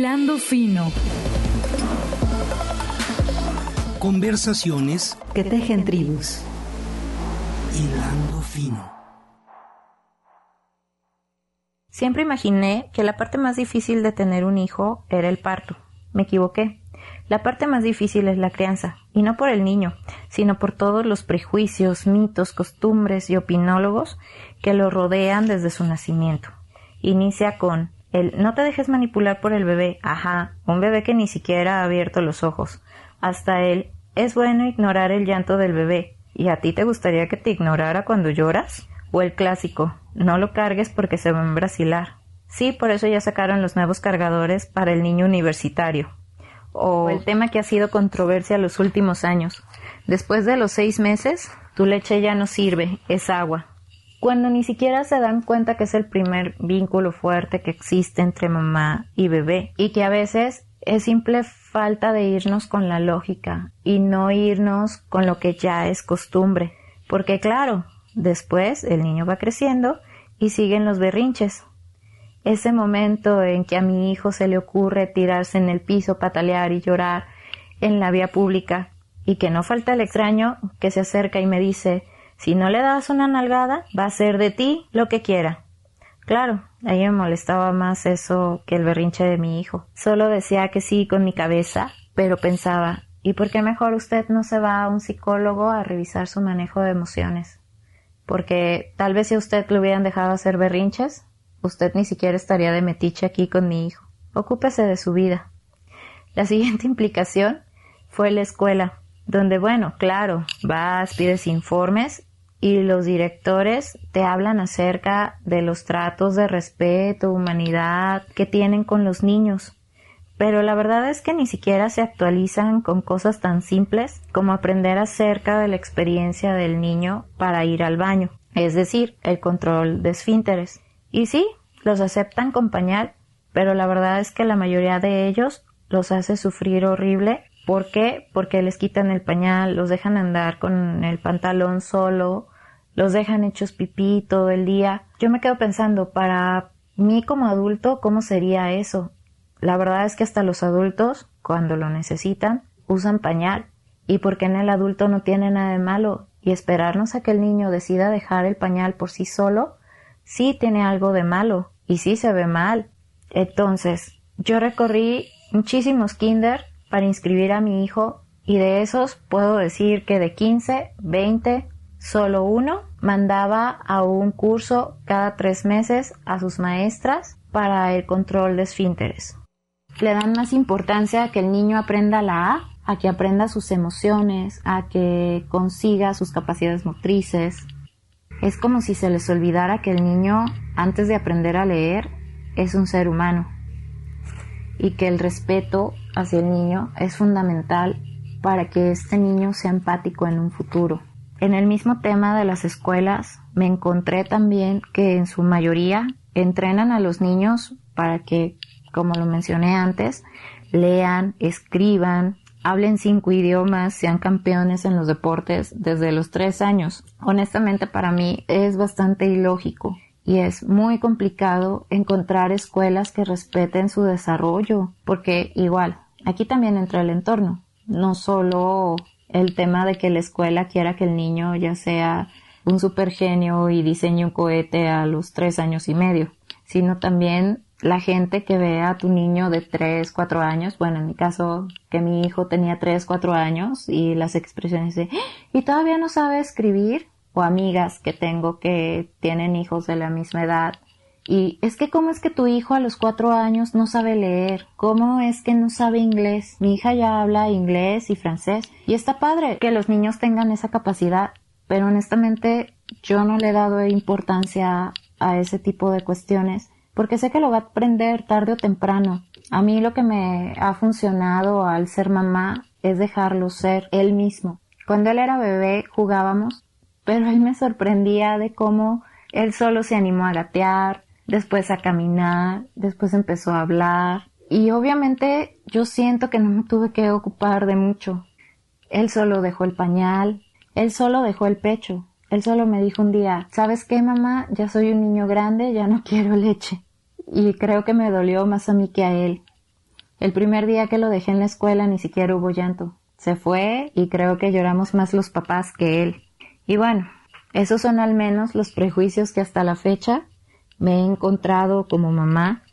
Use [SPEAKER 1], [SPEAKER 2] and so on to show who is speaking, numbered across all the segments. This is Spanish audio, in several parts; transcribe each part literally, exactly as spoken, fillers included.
[SPEAKER 1] Hilando fino.
[SPEAKER 2] Conversaciones
[SPEAKER 3] que tejen tribus.
[SPEAKER 2] Hilando fino.
[SPEAKER 4] Siempre imaginé que la parte más difícil de tener un hijo era el parto. Me equivoqué. La parte más difícil es la crianza, y no por el niño, sino por todos los prejuicios, mitos, costumbres y opinólogos que lo rodean desde su nacimiento. Inicia con el no te dejes manipular por el bebé, ajá, un bebé que ni siquiera ha abierto los ojos, hasta el es bueno ignorar el llanto del bebé, ¿y a ti te gustaría que te ignorara cuando lloras? O el clásico, no lo cargues porque se va a embrasilar. Sí, por eso ya sacaron los nuevos cargadores para el niño universitario. O el tema que ha sido controversia los últimos años. Después de los seis meses, tu leche ya no sirve, es agua. Cuando ni siquiera se dan cuenta que es el primer vínculo fuerte que existe entre mamá y bebé. Y que a veces es simple falta de irnos con la lógica y no irnos con lo que ya es costumbre. Porque claro, después el niño va creciendo y siguen los berrinches. Ese momento en que a mi hijo se le ocurre tirarse en el piso, patalear y llorar en la vía pública, y que no falta el extraño que se acerca y me dice, si no le das una nalgada, va a hacer de ti lo que quiera. Claro, a mí me molestaba más eso que el berrinche de mi hijo. Solo decía que sí con mi cabeza, pero pensaba, ¿y por qué mejor usted no se va a un psicólogo a revisar su manejo de emociones? Porque tal vez si a usted le hubieran dejado hacer berrinches, usted ni siquiera estaría de metiche aquí con mi hijo. Ocúpese de su vida. La siguiente implicación fue la escuela, donde, bueno, claro, vas, pides informes y los directores te hablan acerca de los tratos de respeto, humanidad que tienen con los niños. Pero la verdad es que ni siquiera se actualizan con cosas tan simples como aprender acerca de la experiencia del niño para ir al baño, es decir, el control de esfínteres. Y sí, los aceptan con pañal, pero la verdad es que la mayoría de ellos los hace sufrir horrible. ¿Por qué? Porque les quitan el pañal, los dejan andar con el pantalón solo, los dejan hechos pipí todo el día. Yo me quedo pensando, para mí como adulto, ¿cómo sería eso? La verdad es que hasta los adultos, cuando lo necesitan, usan pañal. ¿Y por qué en el adulto no tiene nada de malo? Y esperarnos a que el niño decida dejar el pañal por sí solo, sí tiene algo de malo y sí se ve mal. Entonces, yo recorrí muchísimos kinder para inscribir a mi hijo y de esos puedo decir que de quince, veinte, solo uno mandaba a un curso cada tres meses a sus maestras para el control de esfínteres. Le dan más importancia a que el niño aprenda la A, a que aprenda sus emociones, a que consiga sus capacidades motrices. Es como si se les olvidara que el niño, antes de aprender a leer, es un ser humano y que el respeto hacia el niño es fundamental para que este niño sea empático en un futuro. En el mismo tema de las escuelas, me encontré también que en su mayoría entrenan a los niños para que, como lo mencioné antes, lean, escriban, hablen cinco idiomas, sean campeones en los deportes desde los tres años. Honestamente, para mí es bastante ilógico y es muy complicado encontrar escuelas que respeten su desarrollo, porque igual, aquí también entra el entorno, no solo el tema de que la escuela quiera que el niño ya sea un supergenio y diseñe un cohete a los tres años y medio, sino también la gente que ve a tu niño de tres, cuatro años, bueno, en mi caso, que mi hijo tenía tres, cuatro años, y las expresiones de, ¿y todavía no sabe escribir? O amigas que tengo que tienen hijos de la misma edad, y es que ¿cómo es que tu hijo a los cuatro años no sabe leer? ¿Cómo es que no sabe inglés? Mi hija ya habla inglés y francés, y está padre que los niños tengan esa capacidad, pero honestamente yo no le he dado importancia a ese tipo de cuestiones, porque sé que lo va a aprender tarde o temprano. A mí lo que me ha funcionado al ser mamá es dejarlo ser él mismo. Cuando él era bebé jugábamos, pero él me sorprendía de cómo él solo se animó a gatear, después a caminar, después empezó a hablar. Y obviamente yo siento que no me tuve que ocupar de mucho. Él solo dejó el pañal, él solo dejó el pecho. Él solo me dijo un día, ¿sabes qué, mamá? Ya soy un niño grande, ya no quiero leche. Y creo que me dolió más a mí que a él. El primer día que lo dejé en la escuela ni siquiera hubo llanto. Se fue y creo que lloramos más los papás que él. Y bueno, esos son al menos los prejuicios que hasta la fecha me he encontrado como mamá.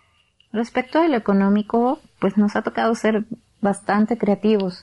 [SPEAKER 4] Respecto a lo económico, pues nos ha tocado ser bastante creativos.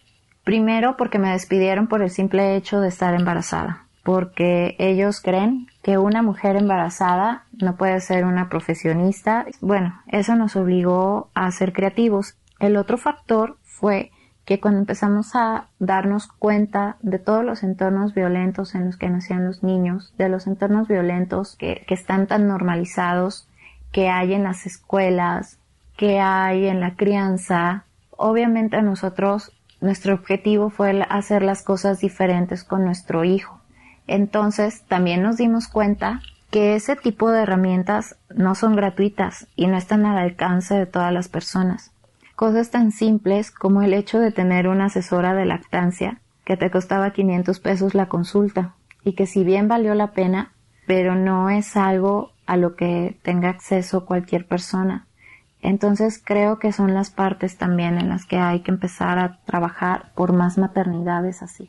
[SPEAKER 4] Primero porque me despidieron por el simple hecho de estar embarazada, porque ellos creen que una mujer embarazada no puede ser una profesionista. Bueno, eso nos obligó a ser creativos. El otro factor fue que cuando empezamos a darnos cuenta de todos los entornos violentos en los que nacían los niños, de los entornos violentos que, que están tan normalizados, que hay en las escuelas, que hay en la crianza, obviamente a nosotros, nuestro objetivo fue hacer las cosas diferentes con nuestro hijo. Entonces, también nos dimos cuenta que ese tipo de herramientas no son gratuitas y no están al alcance de todas las personas. Cosas tan simples como el hecho de tener una asesora de lactancia que te costaba quinientos pesos la consulta y que si bien valió la pena, pero no es algo a lo que tenga acceso cualquier persona. Entonces creo que son las partes también en las que hay que empezar a trabajar por más maternidades así.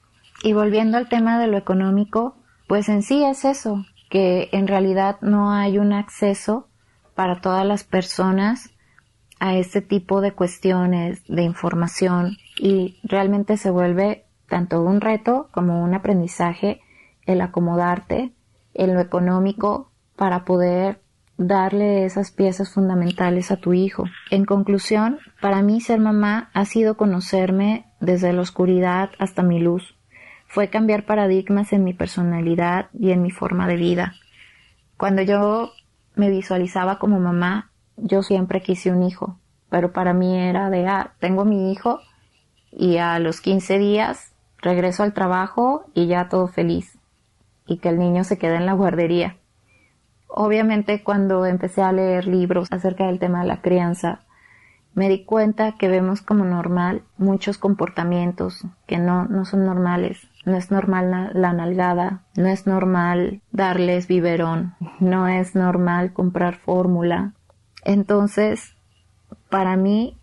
[SPEAKER 4] Y volviendo al tema de lo económico, pues en sí es eso, que en realidad no hay un acceso para todas las personas a este tipo de cuestiones de información y realmente se vuelve tanto un reto como un aprendizaje el acomodarte en lo económico para poder darle esas piezas fundamentales a tu hijo. En conclusión, para mí ser mamá ha sido conocerme desde la oscuridad hasta mi luz. Fue cambiar paradigmas en mi personalidad y en mi forma de vida. Cuando yo me visualizaba como mamá, yo siempre quise un hijo, pero para mí era de, ah, tengo mi hijo y a los quince días regreso al trabajo y ya todo feliz, y que el niño se quede en la guardería. Obviamente cuando empecé a leer libros acerca del tema de la crianza, me di cuenta que vemos como normal muchos comportamientos que no, no son normales. No es normal la, la nalgada, no es normal darles biberón, no es normal comprar fórmula. Entonces, para mí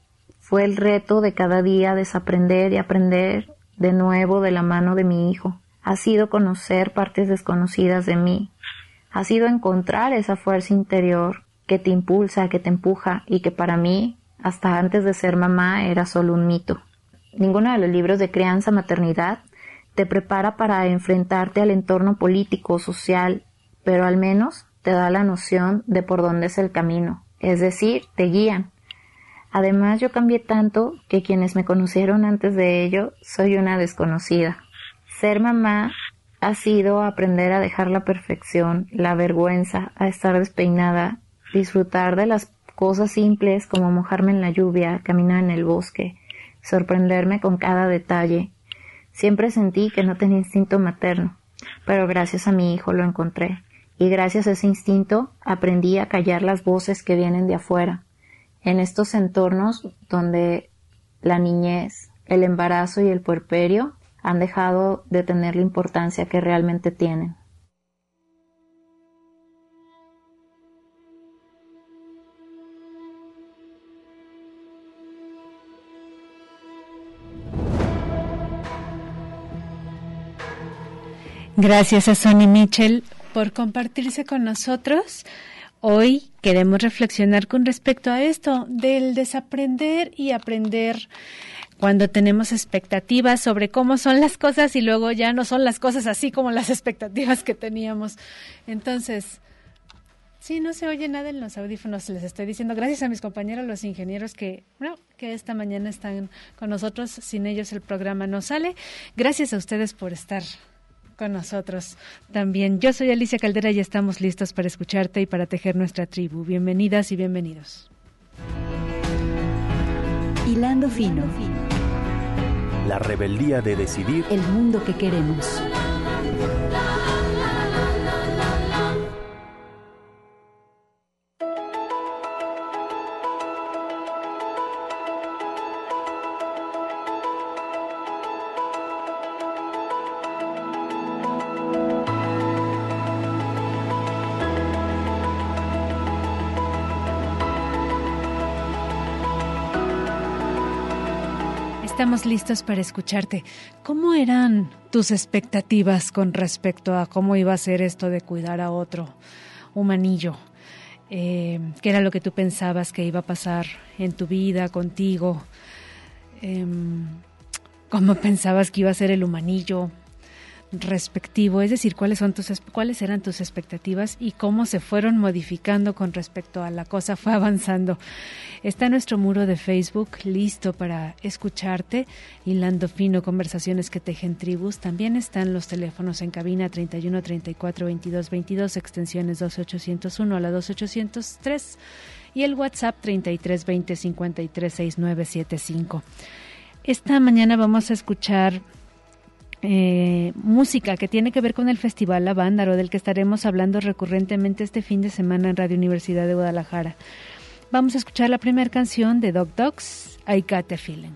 [SPEAKER 4] fue el reto de cada día desaprender y aprender de nuevo de la mano de mi hijo. Ha sido conocer partes desconocidas de mí. Ha sido encontrar esa fuerza interior que te impulsa, que te empuja y que para mí, hasta antes de ser mamá, era solo un mito. Ninguno de los libros de crianza, maternidad, te prepara para enfrentarte al entorno político, social, pero al menos te da la noción de por dónde es el camino, es decir, te guían. Además, yo cambié tanto que quienes me conocieron antes de ello, soy una desconocida. Ser mamá ha sido aprender a dejar la perfección, la vergüenza, a estar despeinada, disfrutar de las cosas simples como mojarme en la lluvia, caminar en el bosque, sorprenderme con cada detalle. Siempre sentí que no tenía instinto materno, pero gracias a mi hijo lo encontré, y gracias a ese instinto aprendí a callar las voces que vienen de afuera. En estos entornos donde la niñez, el embarazo y el puerperio han dejado de tener la importancia que realmente tienen.
[SPEAKER 1] Gracias a Sonny Mitchell por compartirse con nosotros. Hoy queremos reflexionar con respecto a esto del desaprender y aprender cuando tenemos expectativas sobre cómo son las cosas y luego ya no son las cosas así como las expectativas que teníamos. Entonces, sí, no se oye nada en los audífonos, les estoy diciendo. Gracias a mis compañeros, los ingenieros que, bueno, que esta mañana están con nosotros. Sin ellos el programa no sale. Gracias a ustedes por estar con nosotros también. Yo soy Alicia Caldera y estamos listos para escucharte y para tejer nuestra tribu. Bienvenidas y bienvenidos.
[SPEAKER 3] Hilando fino.
[SPEAKER 5] La rebeldía de decidir
[SPEAKER 3] el mundo que queremos.
[SPEAKER 1] Estamos listos para escucharte. ¿Cómo eran tus expectativas con respecto a cómo iba a ser esto de cuidar a otro humanillo? Eh, ¿Qué era lo que tú pensabas que iba a pasar en tu vida, contigo? Eh, ¿Cómo pensabas que iba a ser el humanillo respectivo? Es decir, ¿cuáles son tus cuáles eran tus expectativas y cómo se fueron modificando con respecto a la cosa fue avanzando? Está nuestro muro de Facebook listo para escucharte, hilando fino, conversaciones que tejen tribus. También están los teléfonos en cabina treinta y uno, treinta y cuatro, veintidós, veintidós, extensiones doce ochocientos uno a la doce ochocientos tres y el WhatsApp treinta y tres, veinte, cincuenta y tres, sesenta y nueve setenta y cinco. Esta mañana vamos a escuchar Eh, música que tiene que ver con el Festival Avándaro, del que estaremos hablando recurrentemente este fin de semana en Radio Universidad de Guadalajara. Vamos a escuchar la primera canción de Dog Dogs, I Got a Feeling.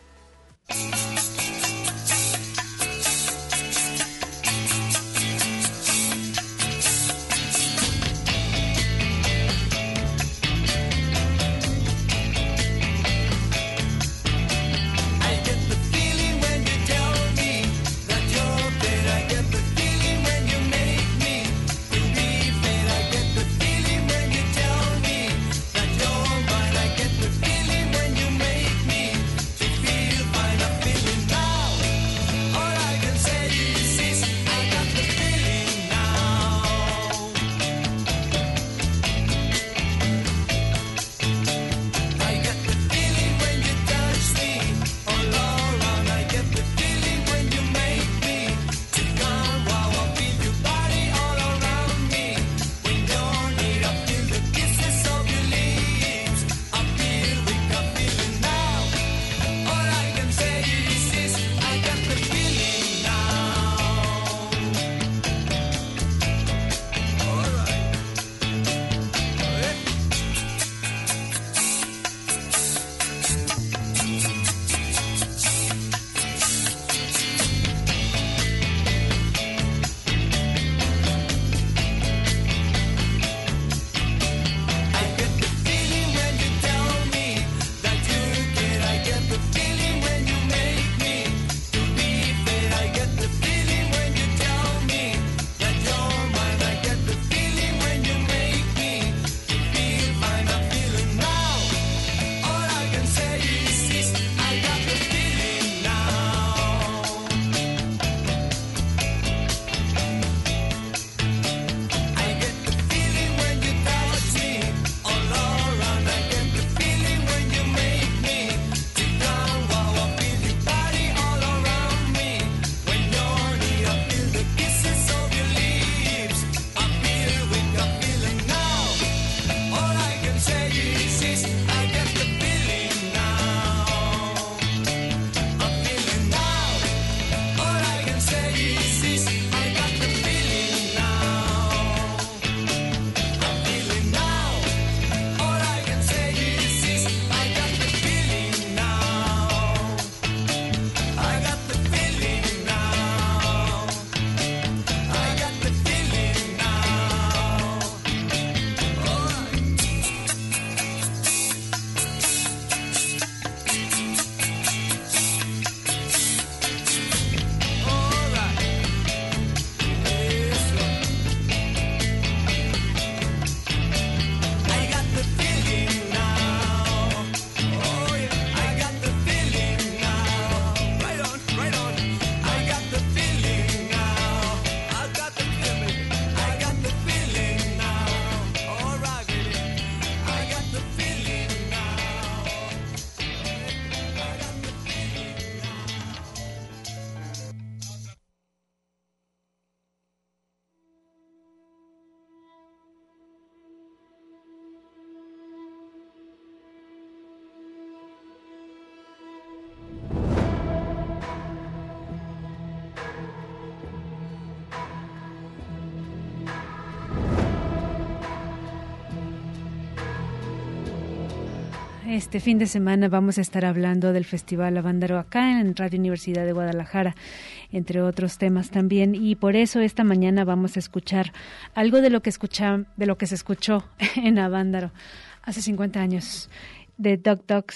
[SPEAKER 1] Este fin de semana vamos a estar hablando del Festival Avándaro acá en Radio Universidad de Guadalajara, entre otros temas también, y por eso esta mañana vamos a escuchar algo de lo que escucha, de lo que se escuchó en Avándaro hace cincuenta años, de Dog Dogs,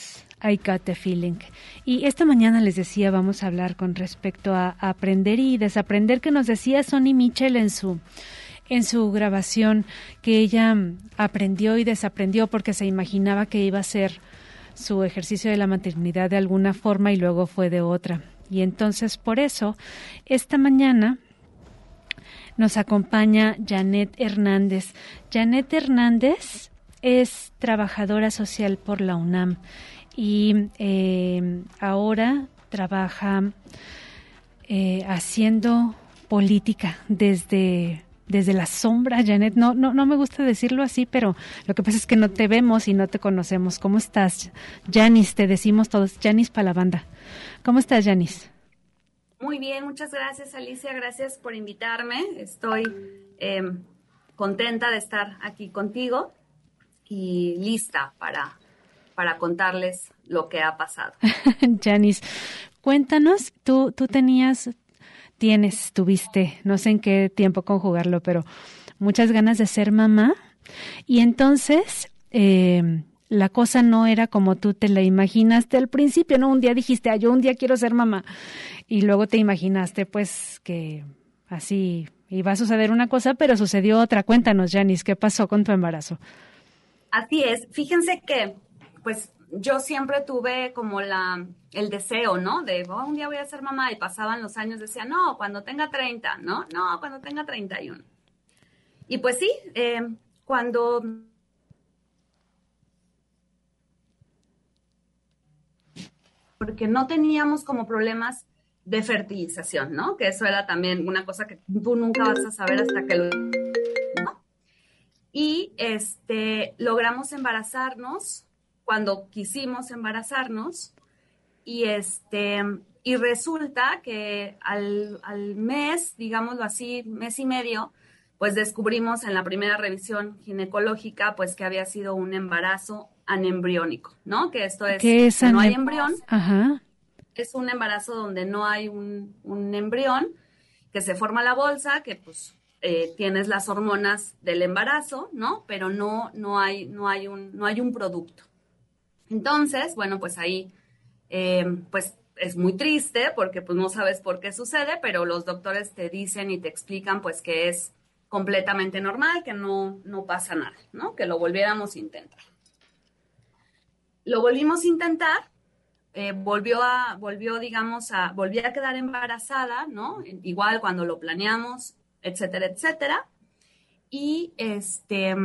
[SPEAKER 1] I got the feeling. Y esta mañana les decía, vamos a hablar con respecto a, a aprender y desaprender, que nos decía Sonny Mitchell en su en su grabación, que ella aprendió y desaprendió porque se imaginaba que iba a ser su ejercicio de la maternidad de alguna forma y luego fue de otra. Y entonces por eso esta mañana nos acompaña Janet Hernández. Janet Hernández es trabajadora social por la UNAM y eh, ahora trabaja eh, haciendo política desde, desde la sombra. Janet, no, no, no me gusta decirlo así, pero lo que pasa es que no te vemos y no te conocemos. ¿Cómo estás? Yanis, te decimos todos, Yanis para la banda. ¿Cómo estás, Yanis?
[SPEAKER 6] Muy bien, muchas gracias, Alicia, gracias por invitarme. Estoy eh, contenta de estar aquí contigo y lista para, para contarles lo que ha pasado.
[SPEAKER 1] Yanis, cuéntanos, tú, tú tenías, tienes, tuviste, no sé en qué tiempo conjugarlo, pero muchas ganas de ser mamá y entonces eh, la cosa no era como tú te la imaginaste al principio, ¿no? Un día dijiste, ah, yo un día quiero ser mamá. Y luego te imaginaste, pues, que así iba a suceder una cosa, pero sucedió otra. Cuéntanos, Yanis, ¿qué pasó con tu embarazo?
[SPEAKER 6] Así es. Fíjense que, pues, yo siempre tuve como la, el deseo, ¿no? De, oh, un día voy a ser mamá. Y pasaban los años, decía, no, cuando tenga treinta, ¿no? No, cuando tenga treinta y uno. Y pues sí, eh, cuando... porque no teníamos como problemas de fertilización, ¿no? Que eso era también una cosa que tú nunca vas a saber hasta que lo... ¿no? Y este, logramos embarazarnos cuando quisimos embarazarnos y, este, y resulta que al, al mes, digámoslo así, mes y medio, pues descubrimos en la primera revisión ginecológica pues que había sido un embarazo anembriónico, ¿no? Que esto es,
[SPEAKER 1] ¿qué es
[SPEAKER 6] que no hay
[SPEAKER 1] anem-
[SPEAKER 6] embrión.
[SPEAKER 1] Ajá.
[SPEAKER 6] Es un embarazo donde no hay un, un embrión, que se forma la bolsa, que pues eh, tienes las hormonas del embarazo, ¿no? Pero no, no, hay, no, hay, un, no hay un producto. Entonces, bueno, pues ahí, eh, pues es muy triste porque pues no sabes por qué sucede, pero los doctores te dicen y te explican pues que es completamente normal, que no, no pasa nada, ¿no? Que lo volviéramos a intentar. Lo volvimos a intentar. Eh, volvió a, volvió, digamos, a, volví a quedar embarazada, ¿no? Igual cuando lo planeamos, etcétera, etcétera. Y este,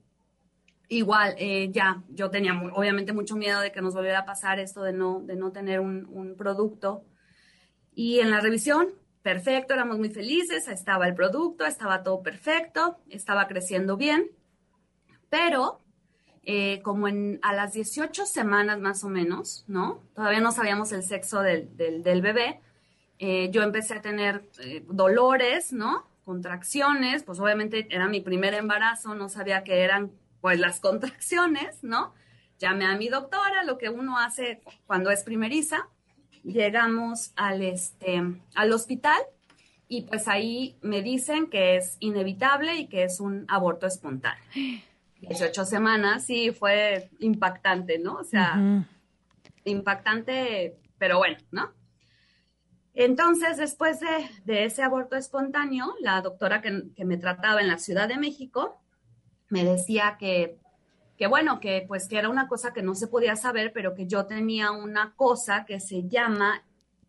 [SPEAKER 6] igual, eh, ya, yo tenía muy, obviamente mucho miedo de que nos volviera a pasar esto de no, de no tener un, un producto. Y en la revisión, perfecto, éramos muy felices, estaba el producto, estaba todo perfecto, estaba creciendo bien, pero... Eh, como en, a las dieciocho semanas más o menos, ¿no? Todavía no sabíamos el sexo del, del, del bebé. Eh, yo empecé a tener eh, dolores, ¿no? Contracciones, pues obviamente era mi primer embarazo, no sabía qué eran pues las contracciones, ¿no? Llamé a mi doctora, lo que uno hace cuando es primeriza. Llegamos al, este, al hospital y pues ahí me dicen que es inevitable y que es un aborto espontáneo. dieciocho semanas, sí, fue impactante, ¿no? O sea, uh-huh. impactante, pero bueno, ¿no? Entonces, después de, de ese aborto espontáneo, la doctora que, que me trataba en la Ciudad de México me decía que, que, bueno, que pues que era una cosa que no se podía saber, pero que yo tenía una cosa que se llama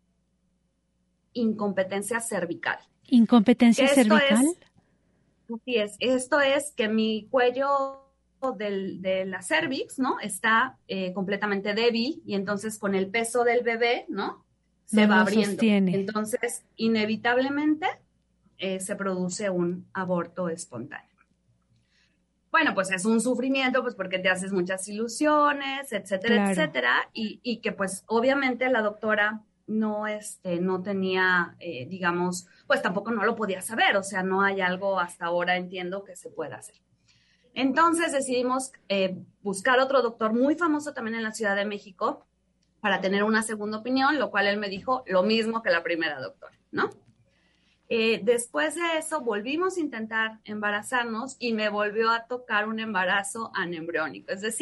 [SPEAKER 6] incompetencia cervical.
[SPEAKER 1] ¿Incompetencia cervical?
[SPEAKER 6] Es, Así es, esto es que mi cuello del, de la cervix, ¿no? Está eh, completamente débil y entonces con el peso del bebé, ¿no? Se
[SPEAKER 1] no
[SPEAKER 6] va
[SPEAKER 1] lo
[SPEAKER 6] abriendo.
[SPEAKER 1] Sostiene.
[SPEAKER 6] Entonces, inevitablemente eh, se produce un aborto espontáneo. Bueno, pues es un sufrimiento, pues porque te haces muchas ilusiones, etcétera, claro. etcétera, y, y que pues obviamente la doctora no, este, no tenía, eh, digamos, pues tampoco no lo podía saber, o sea, no hay algo hasta ahora, entiendo, que se pueda hacer. Entonces decidimos eh, buscar otro doctor muy famoso también en la Ciudad de México para tener una segunda opinión, lo cual él me dijo lo mismo que la primera doctora, ¿no? Eh, después de eso volvimos a intentar embarazarnos y me volvió a tocar un embarazo anembriónico, es decir,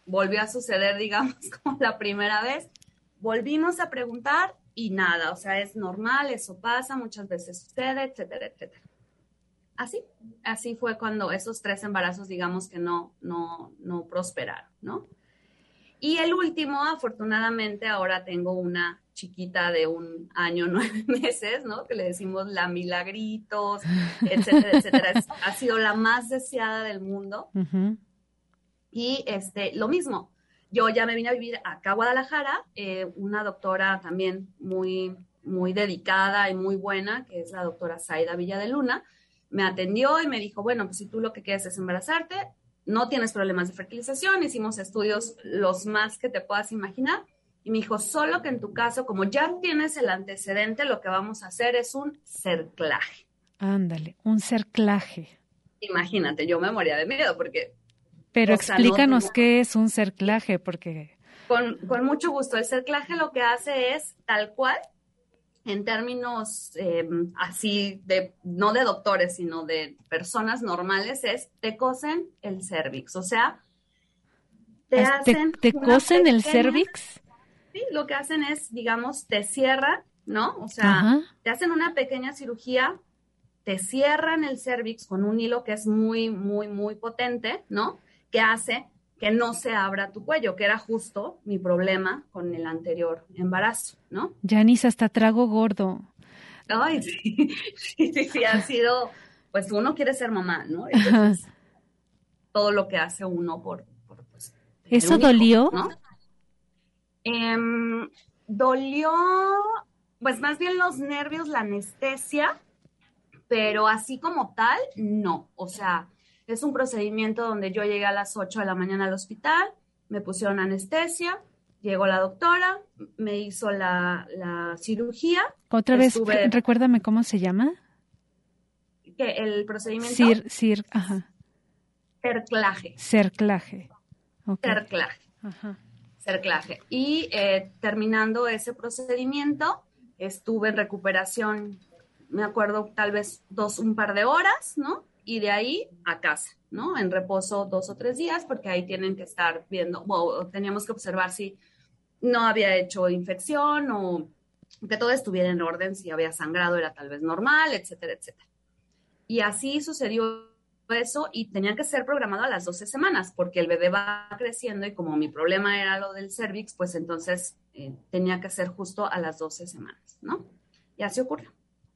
[SPEAKER 6] volvió a suceder, digamos, como la primera vez. Volvimos a preguntar y nada, o sea, es normal, eso pasa, muchas veces sucede, etcétera, etcétera. Así, así fue cuando esos tres embarazos, digamos que no, no, no prosperaron, ¿no? Y el último, afortunadamente, ahora tengo una chiquita de un año, nueve meses, ¿no? Que le decimos la Milagritos, etcétera, etcétera. Es, ha sido la más deseada del mundo.
[SPEAKER 1] Uh-huh.
[SPEAKER 6] Y este, lo mismo, yo ya me vine a vivir acá a Guadalajara, eh, una doctora también muy, muy dedicada y muy buena, que es la doctora Zaida Villaluna, me atendió y me dijo, bueno, pues si tú lo que quieres es embarazarte, no tienes problemas de fertilización, hicimos estudios los más que te puedas imaginar, y me dijo, solo que en tu caso, como ya tienes el antecedente, lo que vamos a hacer es un cerclaje.
[SPEAKER 1] Ándale, un cerclaje.
[SPEAKER 6] Imagínate, yo me moría de miedo porque...
[SPEAKER 1] Pero
[SPEAKER 6] o sea,
[SPEAKER 1] explícanos
[SPEAKER 6] no,
[SPEAKER 1] qué es un cerclaje, porque...
[SPEAKER 6] Con, con mucho gusto. El cerclaje lo que hace es, tal cual, en términos eh, así, de no de doctores, sino de personas normales, es te cosen el cérvix. O sea, te
[SPEAKER 1] ¿Te,
[SPEAKER 6] hacen...
[SPEAKER 1] te cosen el cérvix?
[SPEAKER 6] Sí, lo que hacen es, digamos, te cierran, ¿no? O sea,
[SPEAKER 1] Ajá.
[SPEAKER 6] te hacen una pequeña cirugía, te cierran el cérvix con un hilo que es muy, muy, muy potente, ¿no? Que hace que no se abra tu cuello, que era justo mi problema con el anterior embarazo, ¿no?
[SPEAKER 1] Yanis, hasta trago gordo.
[SPEAKER 6] Ay, sí, sí, sí, sí, ha sido, pues uno quiere ser mamá, ¿no? Entonces, todo lo que hace uno por... por pues,
[SPEAKER 1] ¿Eso
[SPEAKER 6] un hijo,
[SPEAKER 1] dolió?
[SPEAKER 6] ¿no? Eh, dolió, pues más bien los nervios, la anestesia, pero así como tal, no. O sea, es un procedimiento donde yo llegué a las ocho de la mañana al hospital, me pusieron anestesia, llegó la doctora, me hizo la, la cirugía.
[SPEAKER 1] Otra vez,
[SPEAKER 6] Estuve,
[SPEAKER 1] recuérdame cómo se llama.
[SPEAKER 6] que el procedimiento...
[SPEAKER 1] Cir, cir, ajá.
[SPEAKER 6] Cerclaje.
[SPEAKER 1] Cerclaje. Okay.
[SPEAKER 6] Cerclaje.
[SPEAKER 1] Ajá.
[SPEAKER 6] Cerclaje. Y eh, terminando ese procedimiento, estuve en recuperación, me acuerdo, tal vez dos, un par de horas, ¿no? Y de ahí a casa, ¿no? En reposo dos o tres días, porque ahí tienen que estar viendo, o teníamos que observar si no había hecho infección o que todo estuviera en orden, si había sangrado era tal vez normal, etcétera, etcétera. Y así sucedió eso y tenía que ser programado a las doce semanas, porque el bebé va creciendo y como mi problema era lo del cérvix, pues entonces eh, tenía que ser justo a las doce semanas, ¿no? Y así ocurrió.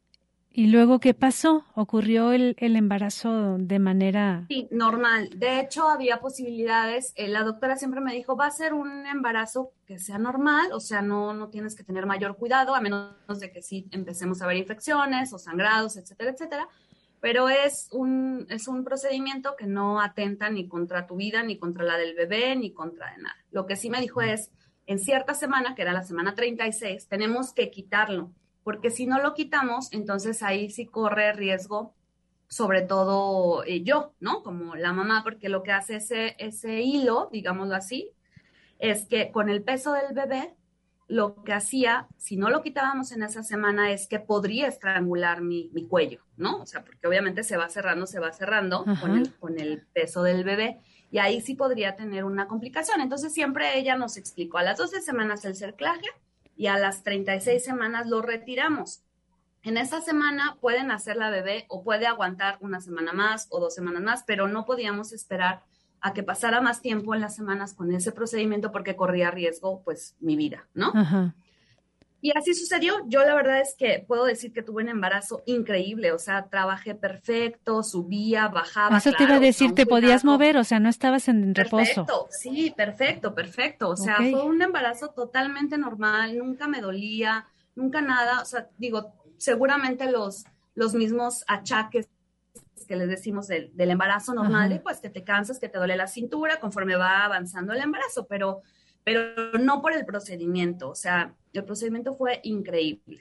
[SPEAKER 1] ¿Y luego qué pasó? ¿Ocurrió el, el embarazo de manera...?
[SPEAKER 6] Sí, normal. De hecho, había posibilidades. Eh, la doctora siempre me dijo, va a ser un embarazo que sea normal, o sea, no, no tienes que tener mayor cuidado, a menos de que sí empecemos a ver infecciones o sangrados, etcétera, etcétera. Pero es un, es un procedimiento que no atenta ni contra tu vida, ni contra la del bebé, ni contra de nada. Lo que sí me dijo es, en cierta semana, que era la semana treinta y seis, tenemos que quitarlo, porque si no lo quitamos, entonces ahí sí corre riesgo, sobre todo eh, yo, ¿no? Como la mamá, porque lo que hace ese, ese hilo, digámoslo así, es que con el peso del bebé, lo que hacía, si no lo quitábamos en esa semana, es que podría estrangular mi, mi cuello, ¿no? O sea, porque obviamente se va cerrando, se va cerrando con el, con el peso del bebé, y ahí sí podría tener una complicación. Entonces siempre ella nos explicó, a las doce semanas el cerclaje, y a las treinta y seis semanas lo retiramos. En esa semana pueden hacer la bebé o puede aguantar una semana más o dos semanas más, pero no podíamos esperar a que pasara más tiempo en las semanas con ese procedimiento porque corría riesgo, pues, mi vida, ¿no?
[SPEAKER 1] Ajá.
[SPEAKER 6] Y así sucedió. Yo la verdad es que puedo decir que tuve un embarazo increíble, o sea, trabajé perfecto, subía, bajaba.
[SPEAKER 1] Eso
[SPEAKER 6] claro,
[SPEAKER 1] te iba a decir,
[SPEAKER 6] o sea,
[SPEAKER 1] ¿te podías
[SPEAKER 6] cuidado.
[SPEAKER 1] mover? O sea, no estabas en reposo.
[SPEAKER 6] Perfecto, sí, perfecto, perfecto. O sea,
[SPEAKER 1] Okay.
[SPEAKER 6] fue un embarazo totalmente normal, nunca me dolía, nunca nada. O sea, digo, seguramente los, los mismos achaques que les decimos del, del embarazo normal, de, pues que te cansas, que te duele la cintura conforme va avanzando el embarazo, pero, pero no por el procedimiento. O sea, el procedimiento fue increíble.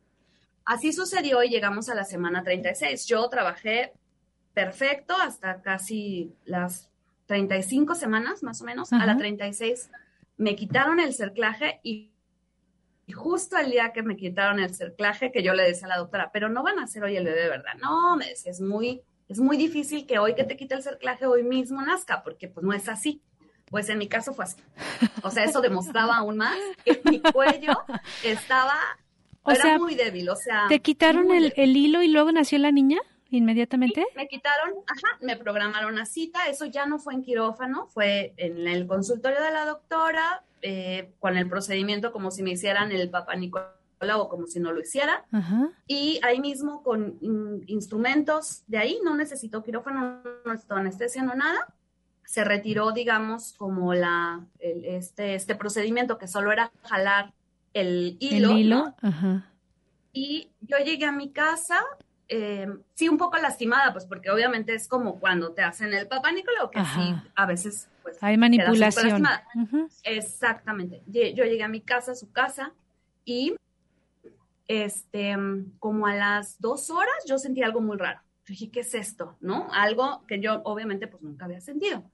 [SPEAKER 6] Así sucedió y llegamos a la semana treinta y seis. Yo trabajé perfecto hasta casi las treinta y cinco semanas, más o menos.
[SPEAKER 1] Ajá.
[SPEAKER 6] A la treinta y seis me quitaron el cerclaje y, y justo el día que me quitaron el cerclaje, que yo le decía a la doctora, pero no van a hacer hoy el bebé, ¿verdad? No, me decía, es muy, es muy difícil que hoy que te quite el cerclaje, hoy mismo nazca, porque pues no es así. Pues en mi caso fue así. O sea, eso demostraba aún más que mi cuello estaba,
[SPEAKER 1] o
[SPEAKER 6] era
[SPEAKER 1] sea,
[SPEAKER 6] muy débil, o sea.
[SPEAKER 1] ¿Te quitaron el, el hilo y luego nació la niña inmediatamente?
[SPEAKER 6] Sí, me quitaron, ajá, me programaron una cita, eso ya no fue en quirófano, fue en el consultorio de la doctora, eh, con el procedimiento como si me hicieran el Papá Nicolau o como si no lo hiciera.
[SPEAKER 1] Ajá.
[SPEAKER 6] Y ahí mismo con in, instrumentos de ahí, no necesitó quirófano, no necesitó anestesia, no nada. Se retiró, digamos, como la el, este, este procedimiento que solo era jalar el hilo.
[SPEAKER 1] El hilo,
[SPEAKER 6] ¿no?
[SPEAKER 1] Ajá.
[SPEAKER 6] Y yo llegué a mi casa, eh, sí, un poco lastimada, pues porque obviamente es como cuando te hacen el Papá Nicolau, que
[SPEAKER 1] Ajá.
[SPEAKER 6] sí, a veces pues,
[SPEAKER 1] hay manipulación.
[SPEAKER 6] Uh-huh. Exactamente. Yo llegué a mi casa, a su casa, y este, como a las dos horas yo sentí algo muy raro. Yo dije, ¿qué es esto? ¿No? Algo que yo obviamente pues nunca había sentido.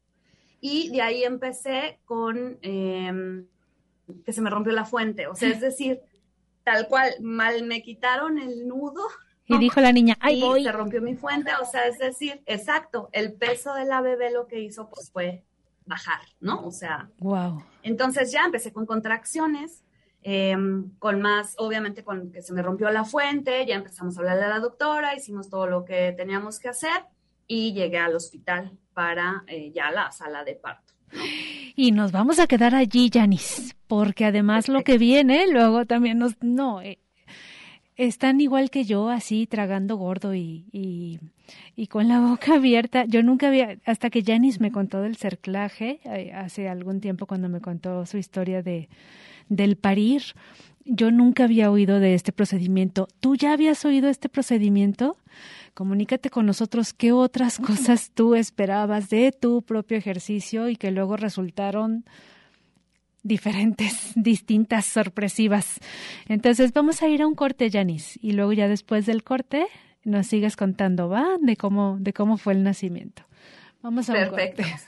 [SPEAKER 6] Y de ahí empecé con eh, que se me rompió la fuente. O sea, es decir, tal cual, mal me quitaron el nudo.
[SPEAKER 1] Y ¿no? Dijo la niña, ¡ay,
[SPEAKER 6] y
[SPEAKER 1] voy!
[SPEAKER 6] Se rompió mi fuente. O sea, es decir, exacto, el peso de la bebé lo que hizo pues fue bajar, ¿no? O sea,
[SPEAKER 1] wow.
[SPEAKER 6] Entonces ya empecé con contracciones. Eh, con más, obviamente con que se me rompió la fuente, ya empezamos a hablarle a la doctora, hicimos todo lo que teníamos que hacer y llegué al hospital para eh, ya la sala de parto.
[SPEAKER 1] Y nos vamos a quedar allí, Yanis, porque además Perfecto. Lo que viene luego también nos... no eh, están igual que yo, así tragando gordo y, y, y con la boca abierta. Yo nunca había, hasta que Yanis me contó del cerclaje, eh, hace algún tiempo cuando me contó su historia de del parir, yo nunca había oído de este procedimiento. ¿Tú ya habías oído este procedimiento? Comunícate con nosotros qué otras cosas tú esperabas de tu propio ejercicio y que luego resultaron diferentes, distintas, sorpresivas. Entonces vamos a ir a un corte, Yanis, y luego ya después del corte nos sigues contando, ¿va? De cómo, de cómo fue el nacimiento. Vamos a
[SPEAKER 6] Perfecto.
[SPEAKER 1] un corte.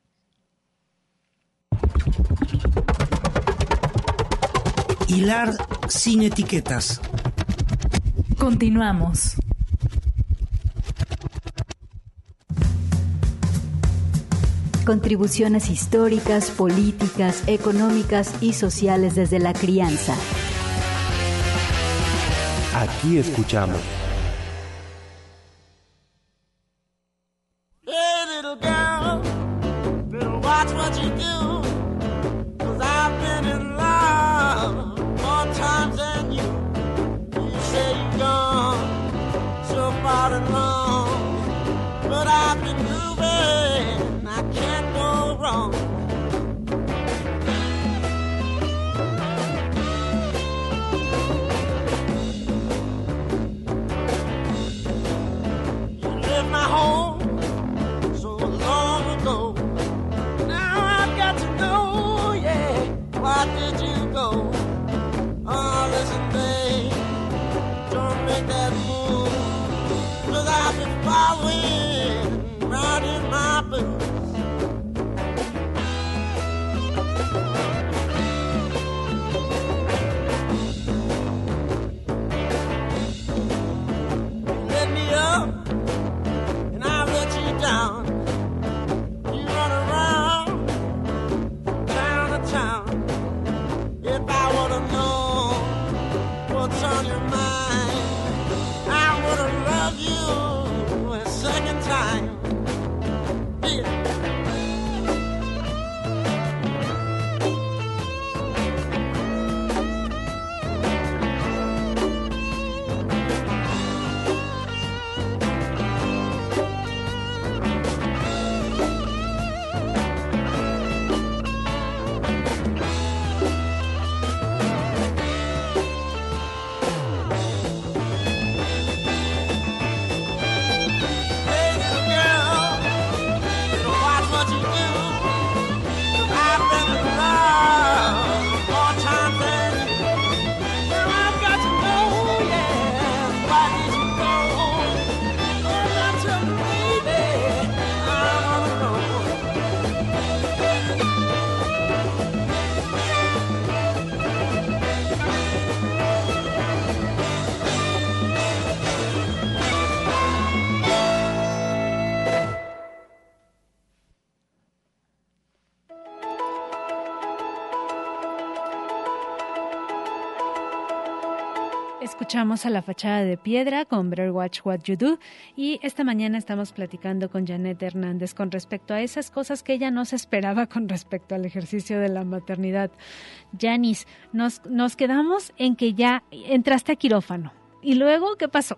[SPEAKER 2] Hilar sin etiquetas.
[SPEAKER 3] Continuamos. Contribuciones históricas, políticas, económicas y sociales desde la crianza.
[SPEAKER 5] Aquí escuchamos.
[SPEAKER 7] Hey, little girl, better watch what you do, 'cause I've been in love more times than you. You say you're gone so far and long, but I've been moving, I can't go wrong. You left my home so long ago. Now I've got to know, yeah, why did you go? Oh, listen, babe, don't make that move, 'cause I've been following right in my boots. You let me up and I let you down. You run around town to town.
[SPEAKER 1] Escuchamos a La Fachada de Piedra con Better Watch What You Do y esta mañana estamos platicando con Janet Hernández con respecto a esas cosas que ella no se esperaba con respecto al ejercicio de la maternidad. Janis, nos, nos quedamos en que ya entraste a quirófano. ¿Y luego qué pasó?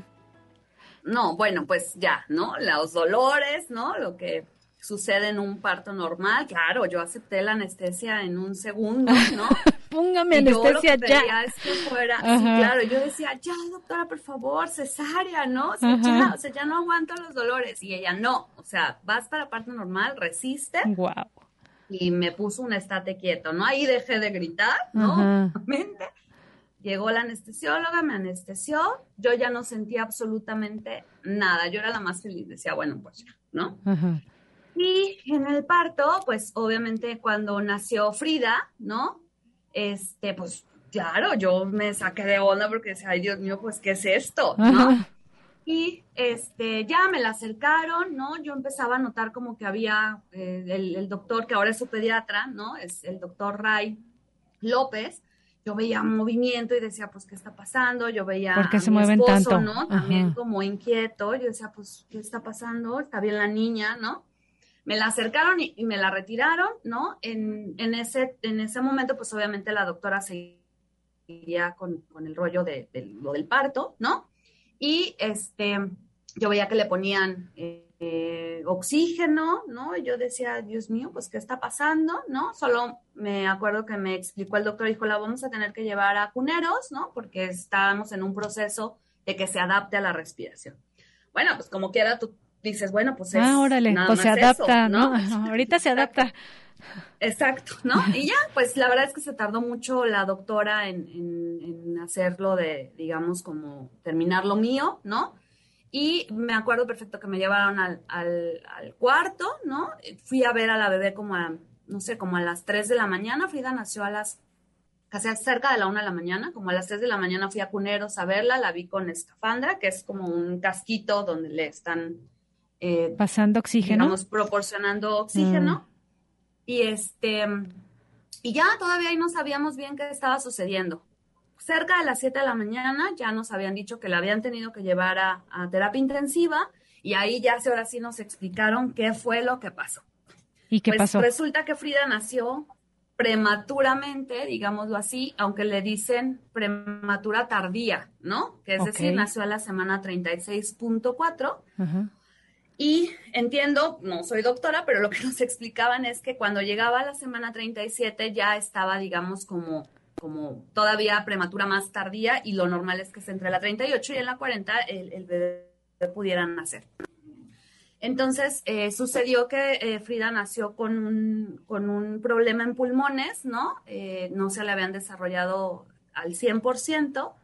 [SPEAKER 6] No, bueno, pues ya, ¿no? Los dolores, ¿no? Lo que sucede en un parto normal. Claro, yo acepté la anestesia en un segundo, ¿no?
[SPEAKER 1] Póngame
[SPEAKER 6] y
[SPEAKER 1] anestesia
[SPEAKER 6] yo lo que
[SPEAKER 1] ya.
[SPEAKER 6] pedía es que fuera,
[SPEAKER 1] Ajá.
[SPEAKER 6] sí, claro, yo decía, ya, doctora, por favor, cesárea, ¿no? O sea, ya, o sea, ya no aguanto los dolores. Y ella, no, o sea, vas para parto normal, resiste.
[SPEAKER 1] Wow.
[SPEAKER 6] Y me puso un estate quieto, ¿no? Ahí dejé de gritar, ¿no?
[SPEAKER 1] Ajá.
[SPEAKER 6] Obviamente. Llegó la anestesióloga, me anestesió, yo ya no sentía absolutamente nada, yo era la más feliz, decía, bueno, pues ya, ¿no?
[SPEAKER 1] Ajá.
[SPEAKER 6] Y en el parto, pues obviamente cuando nació Frida, ¿no? Este, pues claro, yo me saqué de onda porque decía, ay Dios mío, pues ¿qué es esto? ¿no?
[SPEAKER 1] Ajá.
[SPEAKER 6] Y este, ya me la acercaron, ¿no? Yo empezaba a notar como que había eh, el, el doctor, que ahora es su pediatra, ¿no? Es el doctor Ray López. Yo veía movimiento y decía, pues, ¿qué está pasando? Yo veía
[SPEAKER 1] ¿Por qué
[SPEAKER 6] a
[SPEAKER 1] se
[SPEAKER 6] mi
[SPEAKER 1] mueven
[SPEAKER 6] esposo,
[SPEAKER 1] tanto?
[SPEAKER 6] ¿no? También
[SPEAKER 1] Ajá.
[SPEAKER 6] como inquieto. Yo decía, pues, ¿qué está pasando? Está bien la niña, ¿no? Me la acercaron y, y me la retiraron, ¿no? En, en, ese, en ese momento, pues, obviamente la doctora seguía con, con el rollo de, de lo del parto, ¿no? Y, este, yo veía que le ponían eh, eh, oxígeno, ¿no? Y yo decía, Dios mío, pues, ¿qué está pasando? ¿No? Solo me acuerdo que me explicó el doctor, dijo, la vamos a tener que llevar a cuneros, ¿no? Porque estábamos en un proceso de que se adapte a la respiración. Bueno, pues, como quiera, tú dices, bueno, pues, es
[SPEAKER 1] Ah, órale,
[SPEAKER 6] nada
[SPEAKER 1] pues se
[SPEAKER 6] más
[SPEAKER 1] adapta,
[SPEAKER 6] eso,
[SPEAKER 1] ¿no?
[SPEAKER 6] ¿no?
[SPEAKER 1] Ajá, ahorita se adapta.
[SPEAKER 6] Exacto, ¿no? Y ya, pues la verdad es que se tardó mucho la doctora en, en, en hacerlo de, digamos, como terminar lo mío, ¿no? Y me acuerdo perfecto que me llevaron al, al, al cuarto, ¿no? Fui a ver a la bebé como a, no sé, como a las tres de la mañana. Frida nació a las, casi cerca de la una de la mañana, como a las tres de la mañana fui a Cuneros a verla, la vi con escafandra, que es como un casquito donde le están... Eh,
[SPEAKER 1] pasando oxígeno.
[SPEAKER 6] Digamos, proporcionando oxígeno. Mm. Y este, y ya todavía ahí no sabíamos bien qué estaba sucediendo. Cerca de las siete de la mañana ya nos habían dicho que la habían tenido que llevar a, a terapia intensiva y ahí ya ahora sí nos explicaron qué fue lo que pasó.
[SPEAKER 1] ¿Y qué
[SPEAKER 6] pues
[SPEAKER 1] pasó?
[SPEAKER 6] Resulta que Frida nació prematuramente, digámoslo así, aunque le dicen prematura tardía, ¿no? Que es
[SPEAKER 1] Okay.
[SPEAKER 6] decir, nació a la semana treinta y seis punto cuatro.
[SPEAKER 1] Ajá.
[SPEAKER 6] Y entiendo, no soy doctora, pero lo que nos explicaban es que cuando llegaba a la semana treinta y siete ya estaba, digamos, como, como todavía prematura más tardía y lo normal es que es entre la treinta y ocho y en la cuarenta el, el bebé pudiera nacer. Entonces, eh, sucedió que eh, Frida nació con un, con un problema en pulmones, ¿no? Eh, no se le habían desarrollado al cien por ciento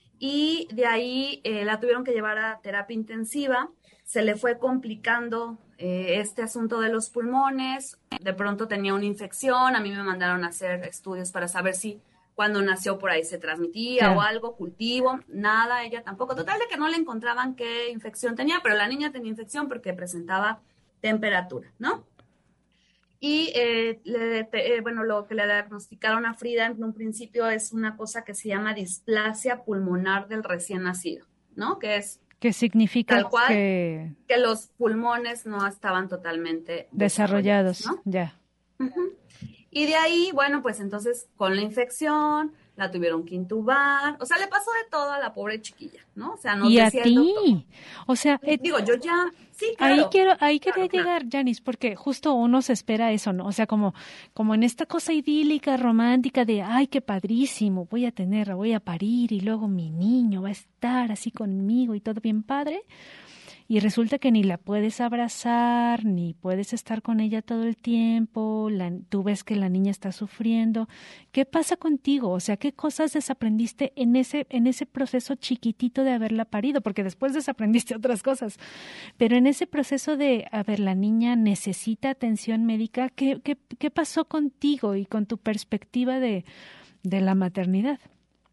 [SPEAKER 6] y de ahí eh, la tuvieron que llevar a terapia intensiva. Se le fue complicando eh, este asunto de los pulmones, de pronto tenía una infección, a mí me mandaron a hacer estudios para saber si cuando nació por ahí se transmitía
[SPEAKER 1] Claro.
[SPEAKER 6] o algo, cultivo, nada, ella tampoco, total de que no le encontraban qué infección tenía, pero la niña tenía infección porque presentaba temperatura, ¿no? Y eh, le, eh, bueno, lo que le diagnosticaron a Frida en un principio es una cosa que se llama displasia pulmonar del recién nacido, ¿no? Que es
[SPEAKER 1] ¿Qué significa
[SPEAKER 6] tal cual,
[SPEAKER 1] que
[SPEAKER 6] que los pulmones no estaban totalmente
[SPEAKER 1] desarrollados?
[SPEAKER 6] desarrollados, ¿no?
[SPEAKER 1] Ya.
[SPEAKER 6] Uh-huh. Y de ahí, bueno, pues entonces con la infección la tuvieron que intubar, o sea, le pasó de todo a la pobre chiquilla, ¿no? O sea, no
[SPEAKER 1] Y a
[SPEAKER 6] decía el doctor.
[SPEAKER 1] ti, o sea, eh,
[SPEAKER 6] Digo, yo ya, sí, claro.
[SPEAKER 1] ahí quiero, ahí
[SPEAKER 6] Claro,
[SPEAKER 1] quería
[SPEAKER 6] claro.
[SPEAKER 1] llegar, Janis, porque justo uno se espera eso, ¿no? O sea, como, como en esta cosa idílica, romántica de, ay, qué padrísimo, voy a tenerla, voy a parir y luego mi niño va a estar así conmigo y todo bien padre. Y resulta que ni la puedes abrazar, ni puedes estar con ella todo el tiempo, la, tú ves que la niña está sufriendo. ¿Qué pasa contigo? O sea, ¿qué cosas desaprendiste en ese, en ese proceso chiquitito de haberla parido? Porque después desaprendiste otras cosas. Pero en ese proceso de, a ver, la niña necesita atención médica, ¿qué, qué, qué pasó contigo y con tu perspectiva de, de la maternidad?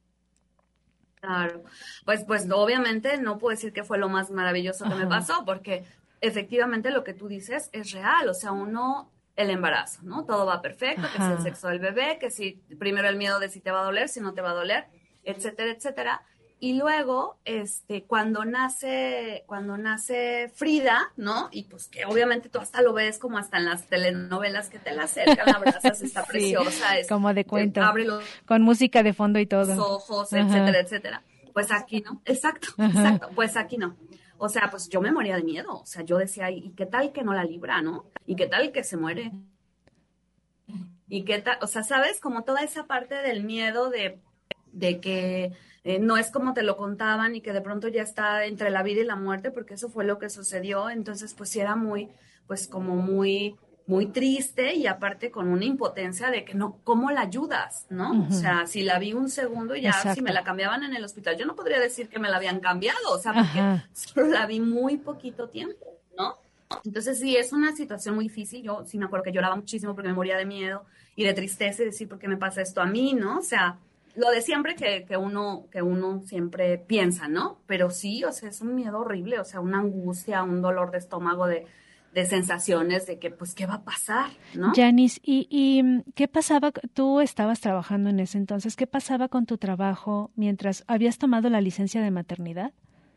[SPEAKER 6] Claro, pues, pues obviamente no puedo decir que fue lo más maravilloso que
[SPEAKER 1] Ajá.
[SPEAKER 6] me pasó, porque efectivamente lo que tú dices es real, o sea, uno, el embarazo, ¿no? Todo va perfecto, que si
[SPEAKER 1] Ajá.
[SPEAKER 6] el sexo del bebé, que si primero el miedo de si te va a doler, si no te va a doler, etcétera, etcétera. Y luego, este, cuando nace, cuando nace Frida, ¿no? Y pues que obviamente tú hasta lo ves como hasta en las telenovelas que te la acercan, la abrazas, está
[SPEAKER 1] Sí,
[SPEAKER 6] preciosa. Es,
[SPEAKER 1] como de cuento,
[SPEAKER 6] abre los
[SPEAKER 1] con música de fondo y todo.
[SPEAKER 6] ojos,
[SPEAKER 1] Ajá.
[SPEAKER 6] etcétera, etcétera. Pues aquí no, exacto,
[SPEAKER 1] Ajá.
[SPEAKER 6] exacto, pues aquí no. O sea, pues yo me moría de miedo, o sea, yo decía, ¿y qué tal que no la libra, no? ¿Y qué tal que se muere? ¿Y qué tal? O sea, ¿sabes? Como toda esa parte del miedo de, de que eh, no es como te lo contaban y que de pronto ya está entre la vida y la muerte, porque eso fue lo que sucedió. Entonces, pues sí era muy, pues como muy, muy triste y aparte con una impotencia de que no, ¿cómo la ayudas? ¿No?
[SPEAKER 1] Ujú.
[SPEAKER 6] O sea, si la vi un segundo y ya,
[SPEAKER 1] Exacto.
[SPEAKER 6] si me la cambiaban en el hospital, yo no podría decir que me la habían cambiado, o sea, porque
[SPEAKER 1] Ajá.
[SPEAKER 6] solo la vi muy poquito tiempo, ¿no? Entonces sí, es una situación muy difícil. Yo sí me acuerdo que lloraba muchísimo porque me moría de miedo y de tristeza y decir, ¿por qué me pasa esto a mí, no? O sea, lo de siempre que, que uno que uno siempre piensa, ¿no? Pero sí, o sea, es un miedo horrible, o sea, una angustia, un dolor de estómago, de, de sensaciones de que, pues, ¿qué va a pasar, no?
[SPEAKER 1] Yanis, ¿y, y qué pasaba? Tú estabas trabajando en ese entonces. ¿Qué pasaba con tu trabajo mientras habías tomado la licencia de maternidad?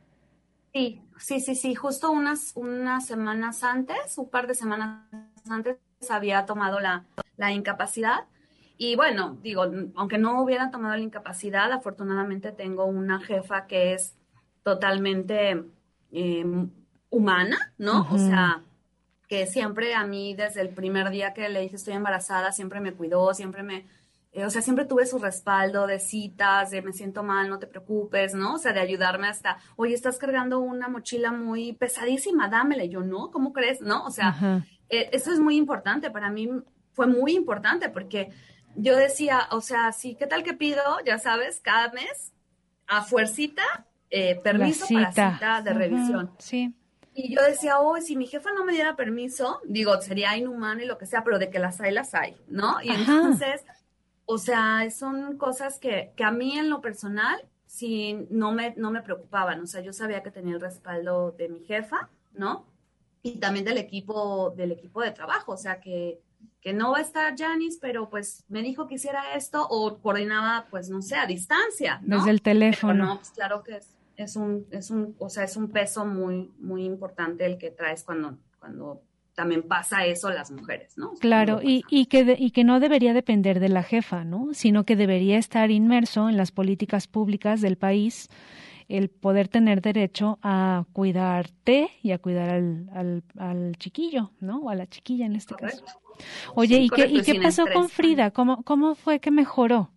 [SPEAKER 6] Sí, sí, sí, sí, justo unas, unas semanas antes, un par de semanas antes, había tomado la, la incapacidad. Y bueno, digo, aunque no hubiera tomado la incapacidad, afortunadamente tengo una jefa que es totalmente eh, humana, ¿no?
[SPEAKER 1] Ujú.
[SPEAKER 6] O sea, que siempre a mí, desde el primer día que le dije estoy embarazada, siempre me cuidó, siempre me... Eh, o sea, siempre tuve su respaldo de citas, de me siento mal, no te preocupes, ¿no? O sea, de ayudarme hasta, oye, estás cargando una mochila muy pesadísima, dámela. Y yo, no, ¿cómo crees? ¿No? O sea,
[SPEAKER 1] Ajá.
[SPEAKER 6] eh, eso es muy importante. Para mí fue muy importante porque yo decía, o sea, sí, ¿qué tal que pido, ya sabes, cada mes, a fuercita, eh, permiso
[SPEAKER 1] La
[SPEAKER 6] para
[SPEAKER 1] cita.
[SPEAKER 6] cita de
[SPEAKER 1] Ajá,
[SPEAKER 6] revisión?
[SPEAKER 1] sí.
[SPEAKER 6] Y yo decía, oh, si mi jefa no me diera permiso, digo, sería inhumano y lo que sea, pero de que las hay, las hay, ¿no? Y
[SPEAKER 1] Ajá.
[SPEAKER 6] entonces... O sea, son cosas que, que a mí en lo personal sí no me, no me preocupaban. O sea, yo sabía que tenía el respaldo de mi jefa, ¿no? Y también del equipo, del equipo de trabajo. O sea, que, que no va a estar Yanis, pero pues me dijo que hiciera esto o coordinaba, pues no sé, a distancia, ¿no?
[SPEAKER 1] Desde el teléfono.
[SPEAKER 6] Pero no, pues claro que es, es un, es un, o sea, es un peso muy, muy importante el que traes cuando, cuando también pasa eso a las mujeres, ¿no?
[SPEAKER 1] Claro, y, y, que de, y que no debería depender de la jefa, ¿no? Sino que debería estar inmerso en las políticas públicas del país, el poder tener derecho a cuidarte y a cuidar al, al, al chiquillo, ¿no? O a la chiquilla en este
[SPEAKER 6] Correcto.
[SPEAKER 1] caso. Oye,
[SPEAKER 6] Sí,
[SPEAKER 1] ¿y
[SPEAKER 6] correcto,
[SPEAKER 1] qué, y
[SPEAKER 6] y
[SPEAKER 1] qué
[SPEAKER 6] sin
[SPEAKER 1] pasó
[SPEAKER 6] estrés.
[SPEAKER 1] con Frida? ¿Cómo, cómo fue que mejoró?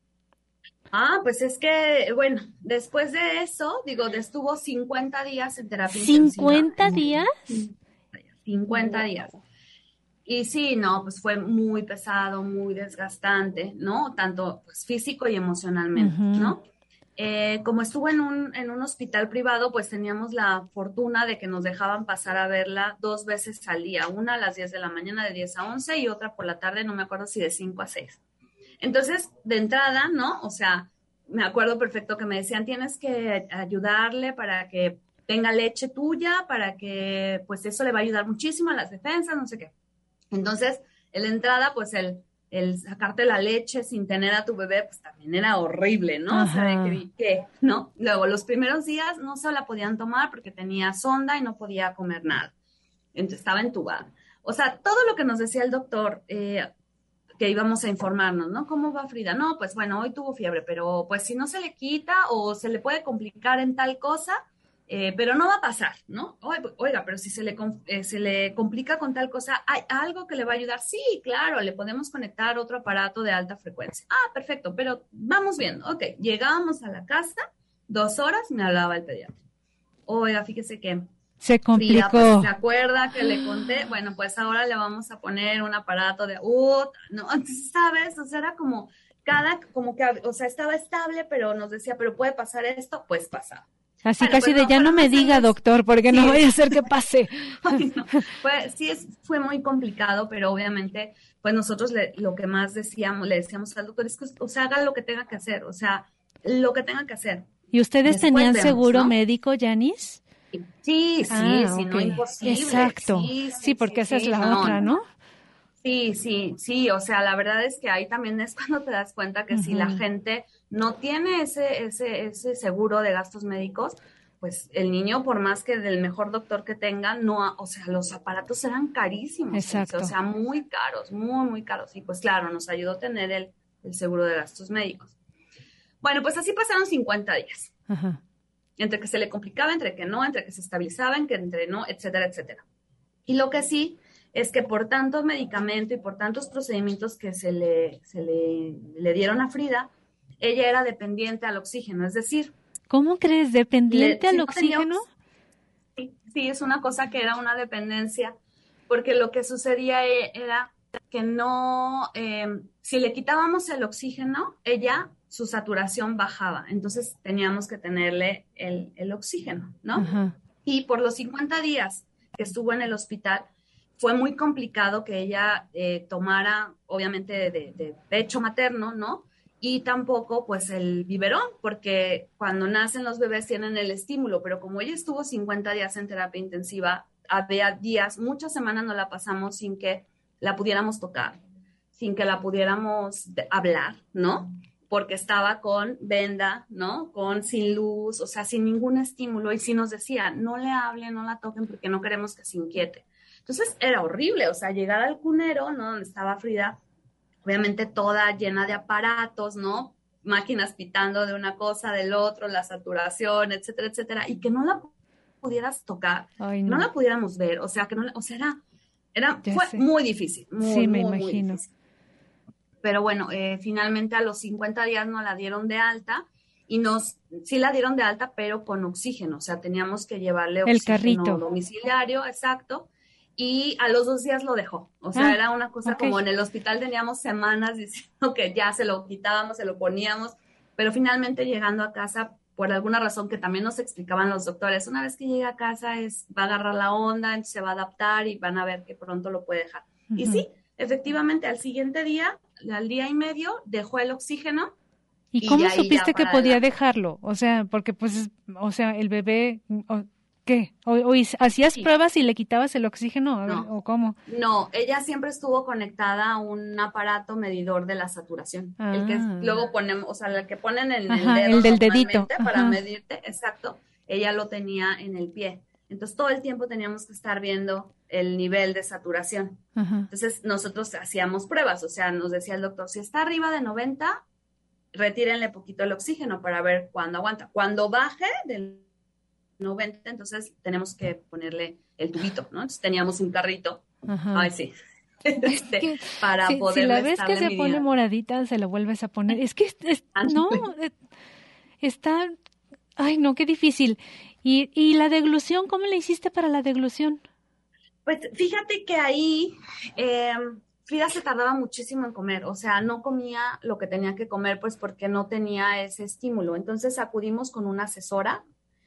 [SPEAKER 6] Ah, pues es que, bueno, después de eso, digo, estuvo cincuenta días en terapia
[SPEAKER 1] ¿cincuenta
[SPEAKER 6] intensiva.
[SPEAKER 1] días?
[SPEAKER 6] cincuenta días. Y sí, no, pues fue muy pesado, muy desgastante, ¿no? Tanto pues, físico y emocionalmente,
[SPEAKER 1] Ujú.
[SPEAKER 6] ¿no? Eh, como estuvo en un, en un hospital privado, pues teníamos la fortuna de que nos dejaban pasar a verla dos veces al día, una a las diez de la mañana de diez a once y otra por la tarde, no me acuerdo si de cinco a seis. Entonces, de entrada, ¿no? O sea, me acuerdo perfecto que me decían, tienes que ayudarle para que tenga leche tuya, para que, pues eso le va a ayudar muchísimo a las defensas, no sé qué. Entonces, en la entrada, pues el, el sacarte la leche sin tener a tu bebé, pues también era horrible, ¿no?
[SPEAKER 1] Ajá.
[SPEAKER 6] O sea, de que, ¿qué? ¿No? Luego, los primeros días no se la podían tomar porque tenía sonda y no podía comer nada. Entonces, estaba entubada. O sea, todo lo que nos decía el doctor, eh, que íbamos a informarnos, ¿no? ¿Cómo va Frida? No, pues bueno, hoy tuvo fiebre, pero pues si no se le quita o se le puede complicar en tal cosa, eh, pero no va a pasar, ¿no? Oiga, pero si se le, eh, se le complica con tal cosa, ¿hay algo que le va a ayudar? Sí, claro, le podemos conectar otro aparato de alta frecuencia. Ah, perfecto, pero vamos viendo. Ok, llegábamos a la casa, dos horas, me hablaba el pediatra. Oiga, fíjese que
[SPEAKER 1] Se complicó.
[SPEAKER 6] Frida, pues, ¿se acuerda que le conté? Bueno, pues ahora le vamos a poner un aparato de U T, ¿no? Entonces, ¿sabes? O sea, era como cada, como que, o sea, estaba estable, pero nos decía, pero puede pasar esto, pues pasaba.
[SPEAKER 1] Así
[SPEAKER 6] Bueno,
[SPEAKER 1] casi
[SPEAKER 6] pues
[SPEAKER 1] de
[SPEAKER 6] no,
[SPEAKER 1] ya no
[SPEAKER 6] fueron
[SPEAKER 1] me
[SPEAKER 6] los
[SPEAKER 1] diga,
[SPEAKER 6] años-
[SPEAKER 1] doctor, porque no
[SPEAKER 6] Sí.
[SPEAKER 1] vaya a ser que pase.
[SPEAKER 6] Ay, no. Fue, sí, es, fue muy complicado, pero obviamente, pues nosotros le, lo que más decíamos, le decíamos al doctor es que, o sea, haga lo que tenga que hacer, o sea, lo que tenga que hacer.
[SPEAKER 1] ¿Y ustedes
[SPEAKER 6] Después
[SPEAKER 1] tenían
[SPEAKER 6] vemos,
[SPEAKER 1] seguro
[SPEAKER 6] ¿no?
[SPEAKER 1] médico, Yanis?
[SPEAKER 6] Sí, sí,
[SPEAKER 1] Ah,
[SPEAKER 6] sí, no
[SPEAKER 1] ok.
[SPEAKER 6] imposible.
[SPEAKER 1] Exacto.
[SPEAKER 6] Sí,
[SPEAKER 1] Sí, porque esa es la
[SPEAKER 6] no,
[SPEAKER 1] otra, ¿no?
[SPEAKER 6] Sí, sí, sí, o sea, la verdad es que ahí también es cuando te das cuenta que uh-huh. si la gente no tiene ese, ese, ese seguro de gastos médicos, pues el niño, por más que del mejor doctor que tenga, no, o sea, los aparatos eran carísimos.
[SPEAKER 1] Exacto.
[SPEAKER 6] O sea, muy caros, muy, muy caros. Y pues claro, nos ayudó a tener el, el seguro de gastos médicos. Bueno, pues así pasaron cincuenta días.
[SPEAKER 1] Uh-huh.
[SPEAKER 6] Entre que se le complicaba, entre que no, entre que se estabilizaba, entre que entre no, etcétera, etcétera. Y lo que sí es que por tanto medicamento y por tantos procedimientos que se le, se le, le dieron a Frida, ella era dependiente al oxígeno, es decir...
[SPEAKER 1] ¿Cómo crees? ¿Dependiente
[SPEAKER 6] le,
[SPEAKER 1] al
[SPEAKER 6] si
[SPEAKER 1] oxígeno?
[SPEAKER 6] No tenía, sí, sí, es una cosa que era una dependencia, porque lo que sucedía era que no... Eh, si le quitábamos el oxígeno, ella, su saturación bajaba, entonces teníamos que tenerle el, el oxígeno, ¿no?
[SPEAKER 1] Uh-huh.
[SPEAKER 6] Y por los cincuenta días que estuvo en el hospital, fue muy complicado que ella eh, tomara, obviamente, de, de pecho materno, ¿no? Y tampoco, pues, el biberón, porque cuando nacen los bebés tienen el estímulo, pero como ella estuvo cincuenta días en terapia intensiva, había días, muchas semanas no la pasamos sin que la pudiéramos tocar, sin que la pudiéramos de, hablar, ¿no? Porque estaba con venda, ¿no? Con sin luz, o sea, sin ningún estímulo. Y sí nos decía, no le hablen, no la toquen porque no queremos que se inquiete. Entonces era horrible, o sea, llegar al cunero, ¿no? Donde estaba Frida, obviamente toda llena de aparatos, ¿no? Máquinas pitando de una cosa, del otro, la saturación, etcétera, etcétera, y que no la pudieras tocar,
[SPEAKER 1] Ay, no.
[SPEAKER 6] no la pudiéramos ver, o sea, que no, o sea, era, era
[SPEAKER 1] Ya
[SPEAKER 6] fue
[SPEAKER 1] sé.
[SPEAKER 6] muy difícil, muy,
[SPEAKER 1] sí, me
[SPEAKER 6] muy,
[SPEAKER 1] imagino.
[SPEAKER 6] muy difícil. Pero bueno, eh, finalmente a los cincuenta días nos la dieron de alta, y nos, sí la dieron de alta, pero con oxígeno, o sea, teníamos que llevarle oxígeno
[SPEAKER 1] El carrito.
[SPEAKER 6] domiciliario, exacto, y a los dos días lo dejó. O sea,
[SPEAKER 1] ah,
[SPEAKER 6] era una cosa
[SPEAKER 1] okay.
[SPEAKER 6] como en el hospital teníamos semanas diciendo que ya se lo quitábamos, se lo poníamos, pero finalmente llegando a casa, por alguna razón que también nos explicaban los doctores, una vez que llega a casa es, va a agarrar la onda, se va a adaptar y van a ver que pronto lo puede dejar. Uh-huh. Y sí, efectivamente, al siguiente día, al día y medio, dejó el oxígeno.
[SPEAKER 1] ¿Y, ¿Y cómo supiste que podía
[SPEAKER 6] adelante.
[SPEAKER 1] dejarlo? O sea, porque pues, o sea, el bebé... O... ¿Qué? ¿O, o hacías sí. pruebas y le quitabas el oxígeno?
[SPEAKER 6] No,
[SPEAKER 1] ¿O cómo?
[SPEAKER 6] No, ella siempre estuvo conectada a un aparato medidor de la saturación. Ah. El que luego ponemos, o sea, el que ponen en
[SPEAKER 1] Ajá,
[SPEAKER 6] el dedo
[SPEAKER 1] el del dedito.
[SPEAKER 6] para
[SPEAKER 1] Ajá.
[SPEAKER 6] medirte, exacto. Ella lo tenía en el pie. Entonces, todo el tiempo teníamos que estar viendo el nivel de saturación.
[SPEAKER 1] Ajá.
[SPEAKER 6] Entonces, nosotros hacíamos pruebas. O sea, nos decía el doctor, si está arriba de noventa, retírenle poquito el oxígeno para ver cuándo aguanta. Cuando baje del noventa, entonces tenemos que ponerle el tubito, ¿no? Entonces teníamos un carrito.
[SPEAKER 1] Ajá.
[SPEAKER 6] Ay, sí. Este,
[SPEAKER 1] que,
[SPEAKER 6] para
[SPEAKER 1] si,
[SPEAKER 6] poder
[SPEAKER 1] si la ves que se midiendo. Pone moradita, se la vuelves a poner. Es que, es, es, no, está, ay, no, qué difícil. ¿Y, y la deglución, cómo le hiciste para la deglución?
[SPEAKER 6] Pues fíjate que ahí eh, Frida se tardaba muchísimo en comer, o sea, no comía lo que tenía que comer, pues porque no tenía ese estímulo. Entonces acudimos con una asesora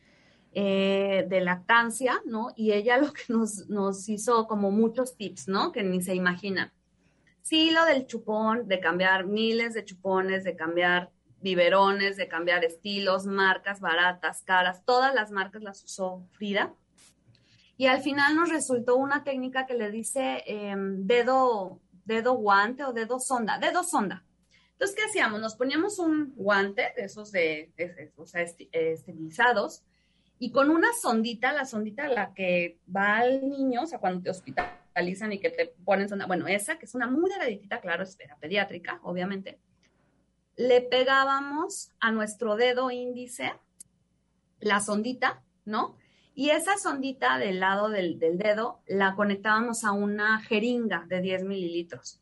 [SPEAKER 6] Eh, de lactancia, ¿no? Y ella lo que nos, nos hizo como muchos tips, ¿no? Que ni se imaginan. Sí, lo del chupón, de cambiar miles de chupones, de cambiar biberones, de cambiar estilos, marcas baratas, caras, todas las marcas las usó Frida. Y al final nos resultó una técnica que le dice eh, dedo, dedo guante o dedo sonda, dedo sonda. Entonces, ¿qué hacíamos? Nos poníamos un guante de esos de, de, de o sea, esti, esterilizados, y con una sondita, la sondita la que va al niño, o sea, cuando te hospitalizan y que te ponen sonda, bueno, esa que es una muy delgaditita, claro, es pediátrica, obviamente, le pegábamos a nuestro dedo índice la sondita, ¿no? Y esa sondita del lado del, del dedo la conectábamos a una jeringa de diez mililitros.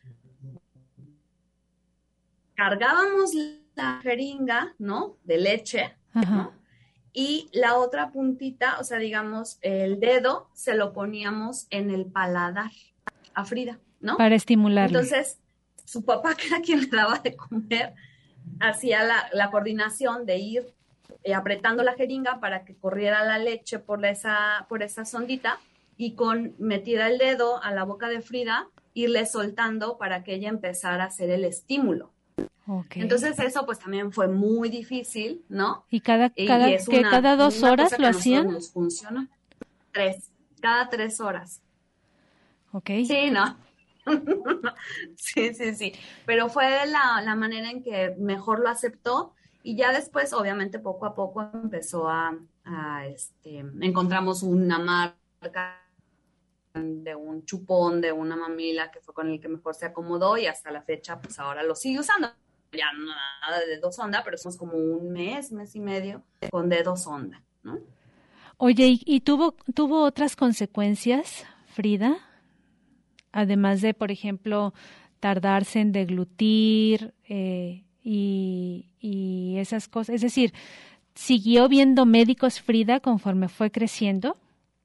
[SPEAKER 6] Cargábamos la jeringa, ¿no? De leche,
[SPEAKER 1] Ajá.
[SPEAKER 6] ¿no? Y la otra puntita, o sea, digamos, el dedo se lo poníamos en el paladar a Frida, ¿no?
[SPEAKER 1] Para estimularle.
[SPEAKER 6] Entonces, su papá, que era quien le daba de comer, hacía la, la coordinación de ir eh, apretando la jeringa para que corriera la leche por esa, por esa sondita y con metida el dedo a la boca de Frida, irle soltando para que ella empezara a hacer el estímulo.
[SPEAKER 1] Okay.
[SPEAKER 6] Entonces eso pues también fue muy difícil, ¿no?
[SPEAKER 1] ¿Y cada, cada, y que una, cada dos horas lo hacían?
[SPEAKER 6] Nos funciona. Tres, cada tres horas.
[SPEAKER 1] Ok.
[SPEAKER 6] Sí, ¿no? Sí, sí, sí, pero fue la, la manera en que mejor lo aceptó y ya después, obviamente, poco a poco empezó a, a este, encontramos una marca de un chupón, de una mamila que fue con el que mejor se acomodó y hasta la fecha, pues ahora lo sigue usando. Ya no nada de dedo sonda, pero somos como un mes, mes y medio con dedo sonda, ¿no?
[SPEAKER 1] Oye, ¿y, y tuvo, tuvo otras consecuencias, Frida? Además de, por ejemplo, tardarse en deglutir eh, y, y esas cosas. Es decir, ¿siguió viendo médicos Frida conforme fue creciendo?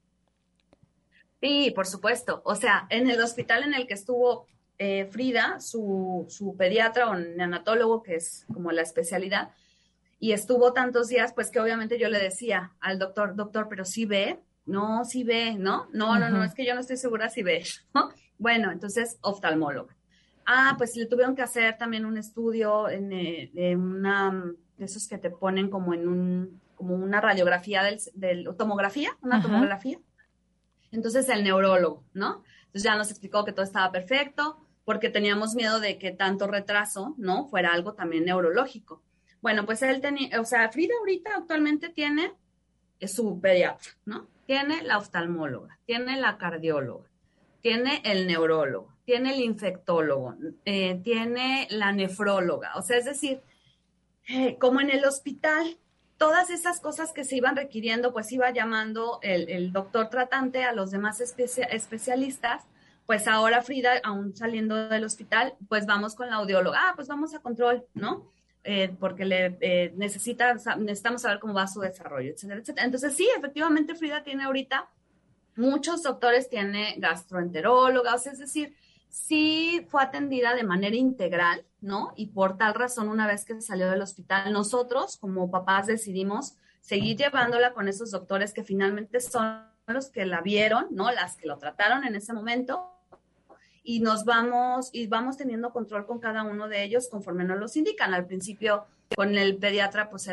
[SPEAKER 6] Sí, por supuesto. O sea, en el hospital en el que estuvo eh, Frida, su, su pediatra o neonatólogo, que es como la especialidad, y estuvo tantos días, pues que obviamente yo le decía al doctor, doctor, pero sí ve, no, sí ve, ¿no? No, no, no, es que yo no estoy segura si ve, ¿no? Bueno, entonces, oftalmólogo. Ah, pues le tuvieron que hacer también un estudio en, eh, de una, de esos que te ponen como en un, como una radiografía del, del tomografía, una Ajá. tomografía. Entonces, el neurólogo, ¿no? Entonces ya nos explicó que todo estaba perfecto, porque teníamos miedo de que tanto retraso, ¿no? Fuera algo también neurológico. Bueno, pues él tenía, o sea, Frida ahorita actualmente tiene su pediatra, ¿no? Tiene la oftalmóloga, tiene la cardióloga, tiene el neurólogo, tiene el infectólogo, eh, tiene la nefróloga. O sea, es decir, eh, como en el hospital, todas esas cosas que se iban requiriendo, pues iba llamando el, el doctor tratante a los demás especia, especialistas. Pues ahora Frida, aún saliendo del hospital, pues vamos con la audióloga. Ah, pues vamos a control, ¿no? Eh, porque le eh, necesita, necesitamos saber cómo va su desarrollo, etcétera, etcétera. Entonces, sí, efectivamente, Frida tiene ahorita muchos doctores, tiene gastroenteróloga, o sea, es decir, sí fue atendida de manera integral, ¿no? Y por tal razón, una vez que salió del hospital, nosotros como papás decidimos seguir llevándola con esos doctores que finalmente son los que la vieron, ¿no? Las que lo trataron en ese momento. Y nos vamos, y vamos teniendo control con cada uno de ellos conforme nos los indican. Al principio, con el pediatra, pues,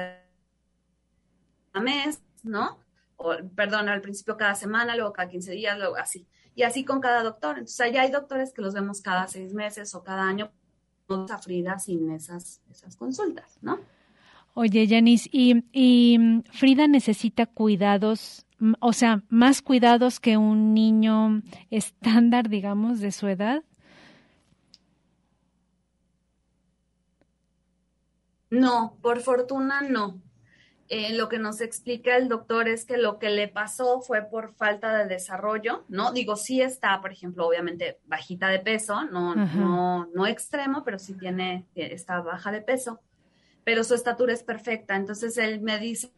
[SPEAKER 6] cada mes, ¿no? O, perdón, al principio cada semana, luego cada quince días, luego así. Y así con cada doctor. Entonces, allá hay doctores que los vemos cada seis meses o cada año, a Frida sin esas, esas consultas, ¿no?
[SPEAKER 1] Oye, Yanis, ¿y, y Frida necesita cuidados, o sea, más cuidados que un niño estándar, digamos, de su edad?
[SPEAKER 6] No, por fortuna no. Eh, lo que nos explica el doctor es que lo que le pasó fue por falta de desarrollo, ¿no? Digo, sí está, por ejemplo, obviamente bajita de peso, no, no, no extremo, pero sí tiene, está baja de peso, pero su estatura es perfecta. Entonces él me dice,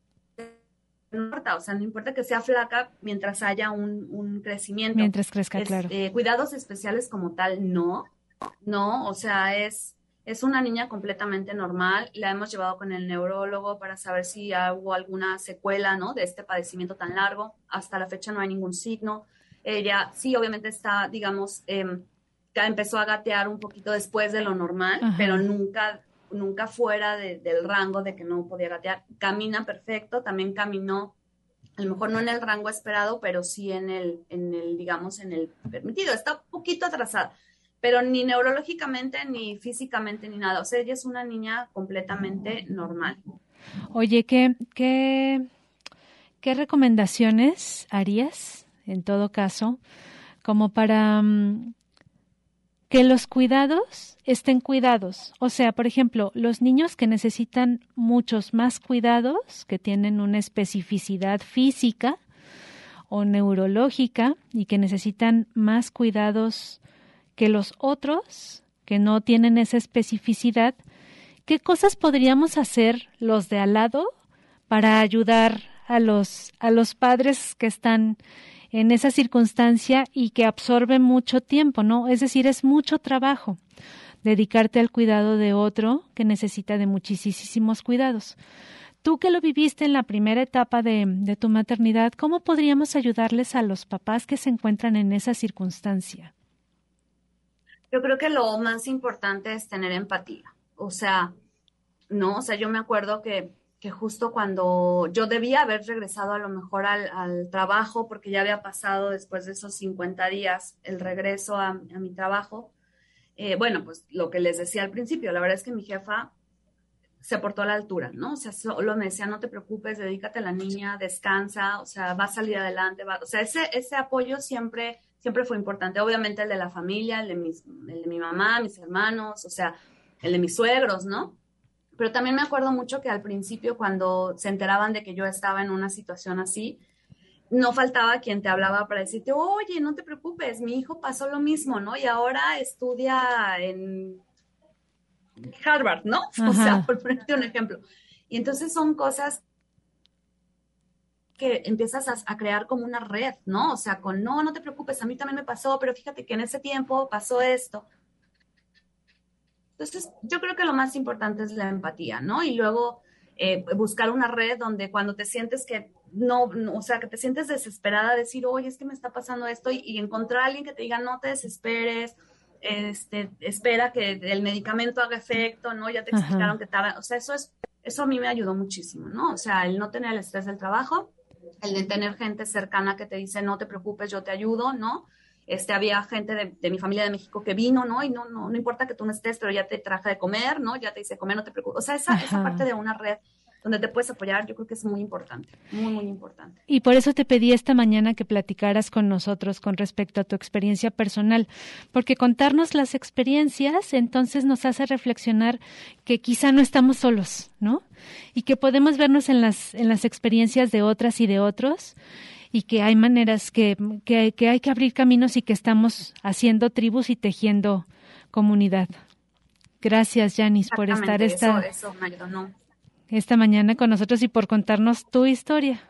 [SPEAKER 6] no importa, o sea, no importa que sea flaca mientras haya un, un crecimiento.
[SPEAKER 1] Mientras crezca,
[SPEAKER 6] es,
[SPEAKER 1] claro.
[SPEAKER 6] Eh, cuidados especiales como tal, no, no, o sea, es... Es una niña completamente normal, la hemos llevado con el neurólogo para saber si hubo alguna secuela, ¿no? De este padecimiento tan largo. Hasta la fecha no hay ningún signo. Ella sí, obviamente está, digamos, eh, empezó a gatear un poquito después de lo normal, Ajá. pero nunca, nunca fuera de, del rango de que no podía gatear. Camina perfecto, también caminó, a lo mejor no en el rango esperado, pero sí en el, en el, digamos, en el permitido. Está un poquito atrasada, pero ni neurológicamente, ni físicamente, ni nada. O sea, ella es una niña completamente normal.
[SPEAKER 1] Oye, ¿qué, qué, qué recomendaciones harías, en todo caso, como para um, que los cuidados estén cuidados? O sea, por ejemplo, los niños que necesitan muchos más cuidados, que tienen una especificidad física o neurológica y que necesitan más cuidados que los otros que no tienen esa especificidad, ¿qué cosas podríamos hacer los de al lado para ayudar a los, a los padres que están en esa circunstancia y que absorben mucho tiempo, ¿no? Es decir, es mucho trabajo dedicarte al cuidado de otro que necesita de muchísimos cuidados. Tú que lo viviste en la primera etapa de, de tu maternidad, ¿cómo podríamos ayudarles a los papás que se encuentran en esa circunstancia?
[SPEAKER 6] Yo creo que lo más importante es tener empatía. O sea, no, o sea, yo me acuerdo que que justo cuando yo debía haber regresado a lo mejor al, al trabajo, porque ya había pasado después de esos cincuenta días el regreso a, a mi trabajo, eh, bueno, pues lo que les decía al principio, la verdad es que mi jefa se portó a la altura, ¿no? O sea, solo me decía, no te preocupes, dedícate a la niña, descansa, o sea, va a salir adelante, va, o sea, ese, ese apoyo siempre, siempre fue importante, obviamente el de la familia, el de, mis, el de mi mamá, mis hermanos, o sea, el de mis suegros, ¿no? Pero también me acuerdo mucho que al principio, cuando se enteraban de que yo estaba en una situación así, no faltaba quien te hablaba para decirte, oye, no te preocupes, mi hijo pasó lo mismo, ¿no? Y ahora estudia en Harvard, ¿no? Ajá. O sea, por ponerte un ejemplo. Y entonces son cosas que empiezas a, a crear como una red, ¿no? O sea, con, no, no te preocupes, a mí también me pasó, pero fíjate que en ese tiempo pasó esto. Entonces, yo creo que lo más importante es la empatía, ¿no? Y luego eh, buscar una red donde cuando te sientes que no, no, o sea, que te sientes desesperada, decir, oye, es que me está pasando esto, y, y encontrar a alguien que te diga, no te desesperes, este, espera que el medicamento haga efecto, ¿no? Ya te explicaron Ajá. que estaba, o sea, eso es, eso a mí me ayudó muchísimo, ¿no? O sea, el no tener el estrés del trabajo, el de tener gente cercana que te dice, no te preocupes, yo te ayudo, ¿no? Este, había gente de, de mi familia de México que vino, ¿no? Y no, no, no importa que tú no estés, pero ya te traje de comer, ¿no? Ya te hice comer, no te preocupes. O sea, esa, esa parte de una red donde te puedes apoyar, yo creo que es muy importante, muy, muy importante.
[SPEAKER 1] Y por eso te pedí esta mañana que platicaras con nosotros con respecto a tu experiencia personal, porque contarnos las experiencias entonces nos hace reflexionar que quizá no estamos solos, ¿no? Y que podemos vernos en las, en las experiencias de otras y de otros, y que hay maneras que, que, que hay que abrir caminos y que estamos haciendo tribus y tejiendo comunidad. Gracias, Yanis, por estar esta,
[SPEAKER 6] eso, eso me ayudó,
[SPEAKER 1] esta mañana con nosotros y por contarnos tu historia.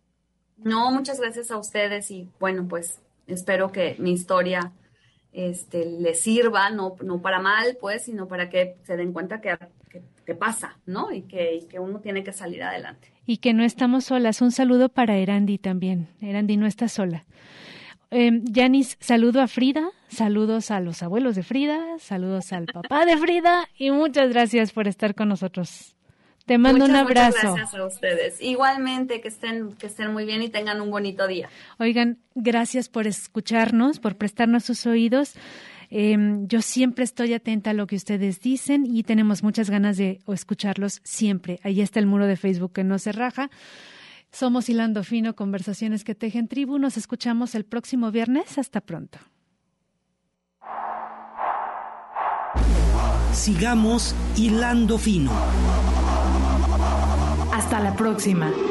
[SPEAKER 6] No, muchas gracias a ustedes y bueno, pues espero que mi historia este, les sirva, no, no para mal, pues, sino para que se den cuenta que, que, que pasa, ¿no? Y que, y que uno tiene que salir adelante.
[SPEAKER 1] Y que no estamos solas. Un saludo para Erandi también. Erandi no está sola. Eh, Yanis, saludo a Frida, saludos a los abuelos de Frida, saludos al papá de Frida y muchas gracias por estar con nosotros. Te mando
[SPEAKER 6] muchas,
[SPEAKER 1] un abrazo.
[SPEAKER 6] Muchas gracias a ustedes. Igualmente, que estén, que estén muy bien y tengan un bonito día.
[SPEAKER 1] Oigan, gracias por escucharnos, por prestarnos sus oídos. Eh, yo siempre estoy atenta a lo que ustedes dicen y tenemos muchas ganas de escucharlos siempre. Ahí está el muro de Facebook que no se raja. Somos Hilando Fino, conversaciones que tejen tribu. Nos escuchamos el próximo viernes. Hasta pronto.
[SPEAKER 2] Sigamos Hilando Fino.
[SPEAKER 3] Hasta la próxima.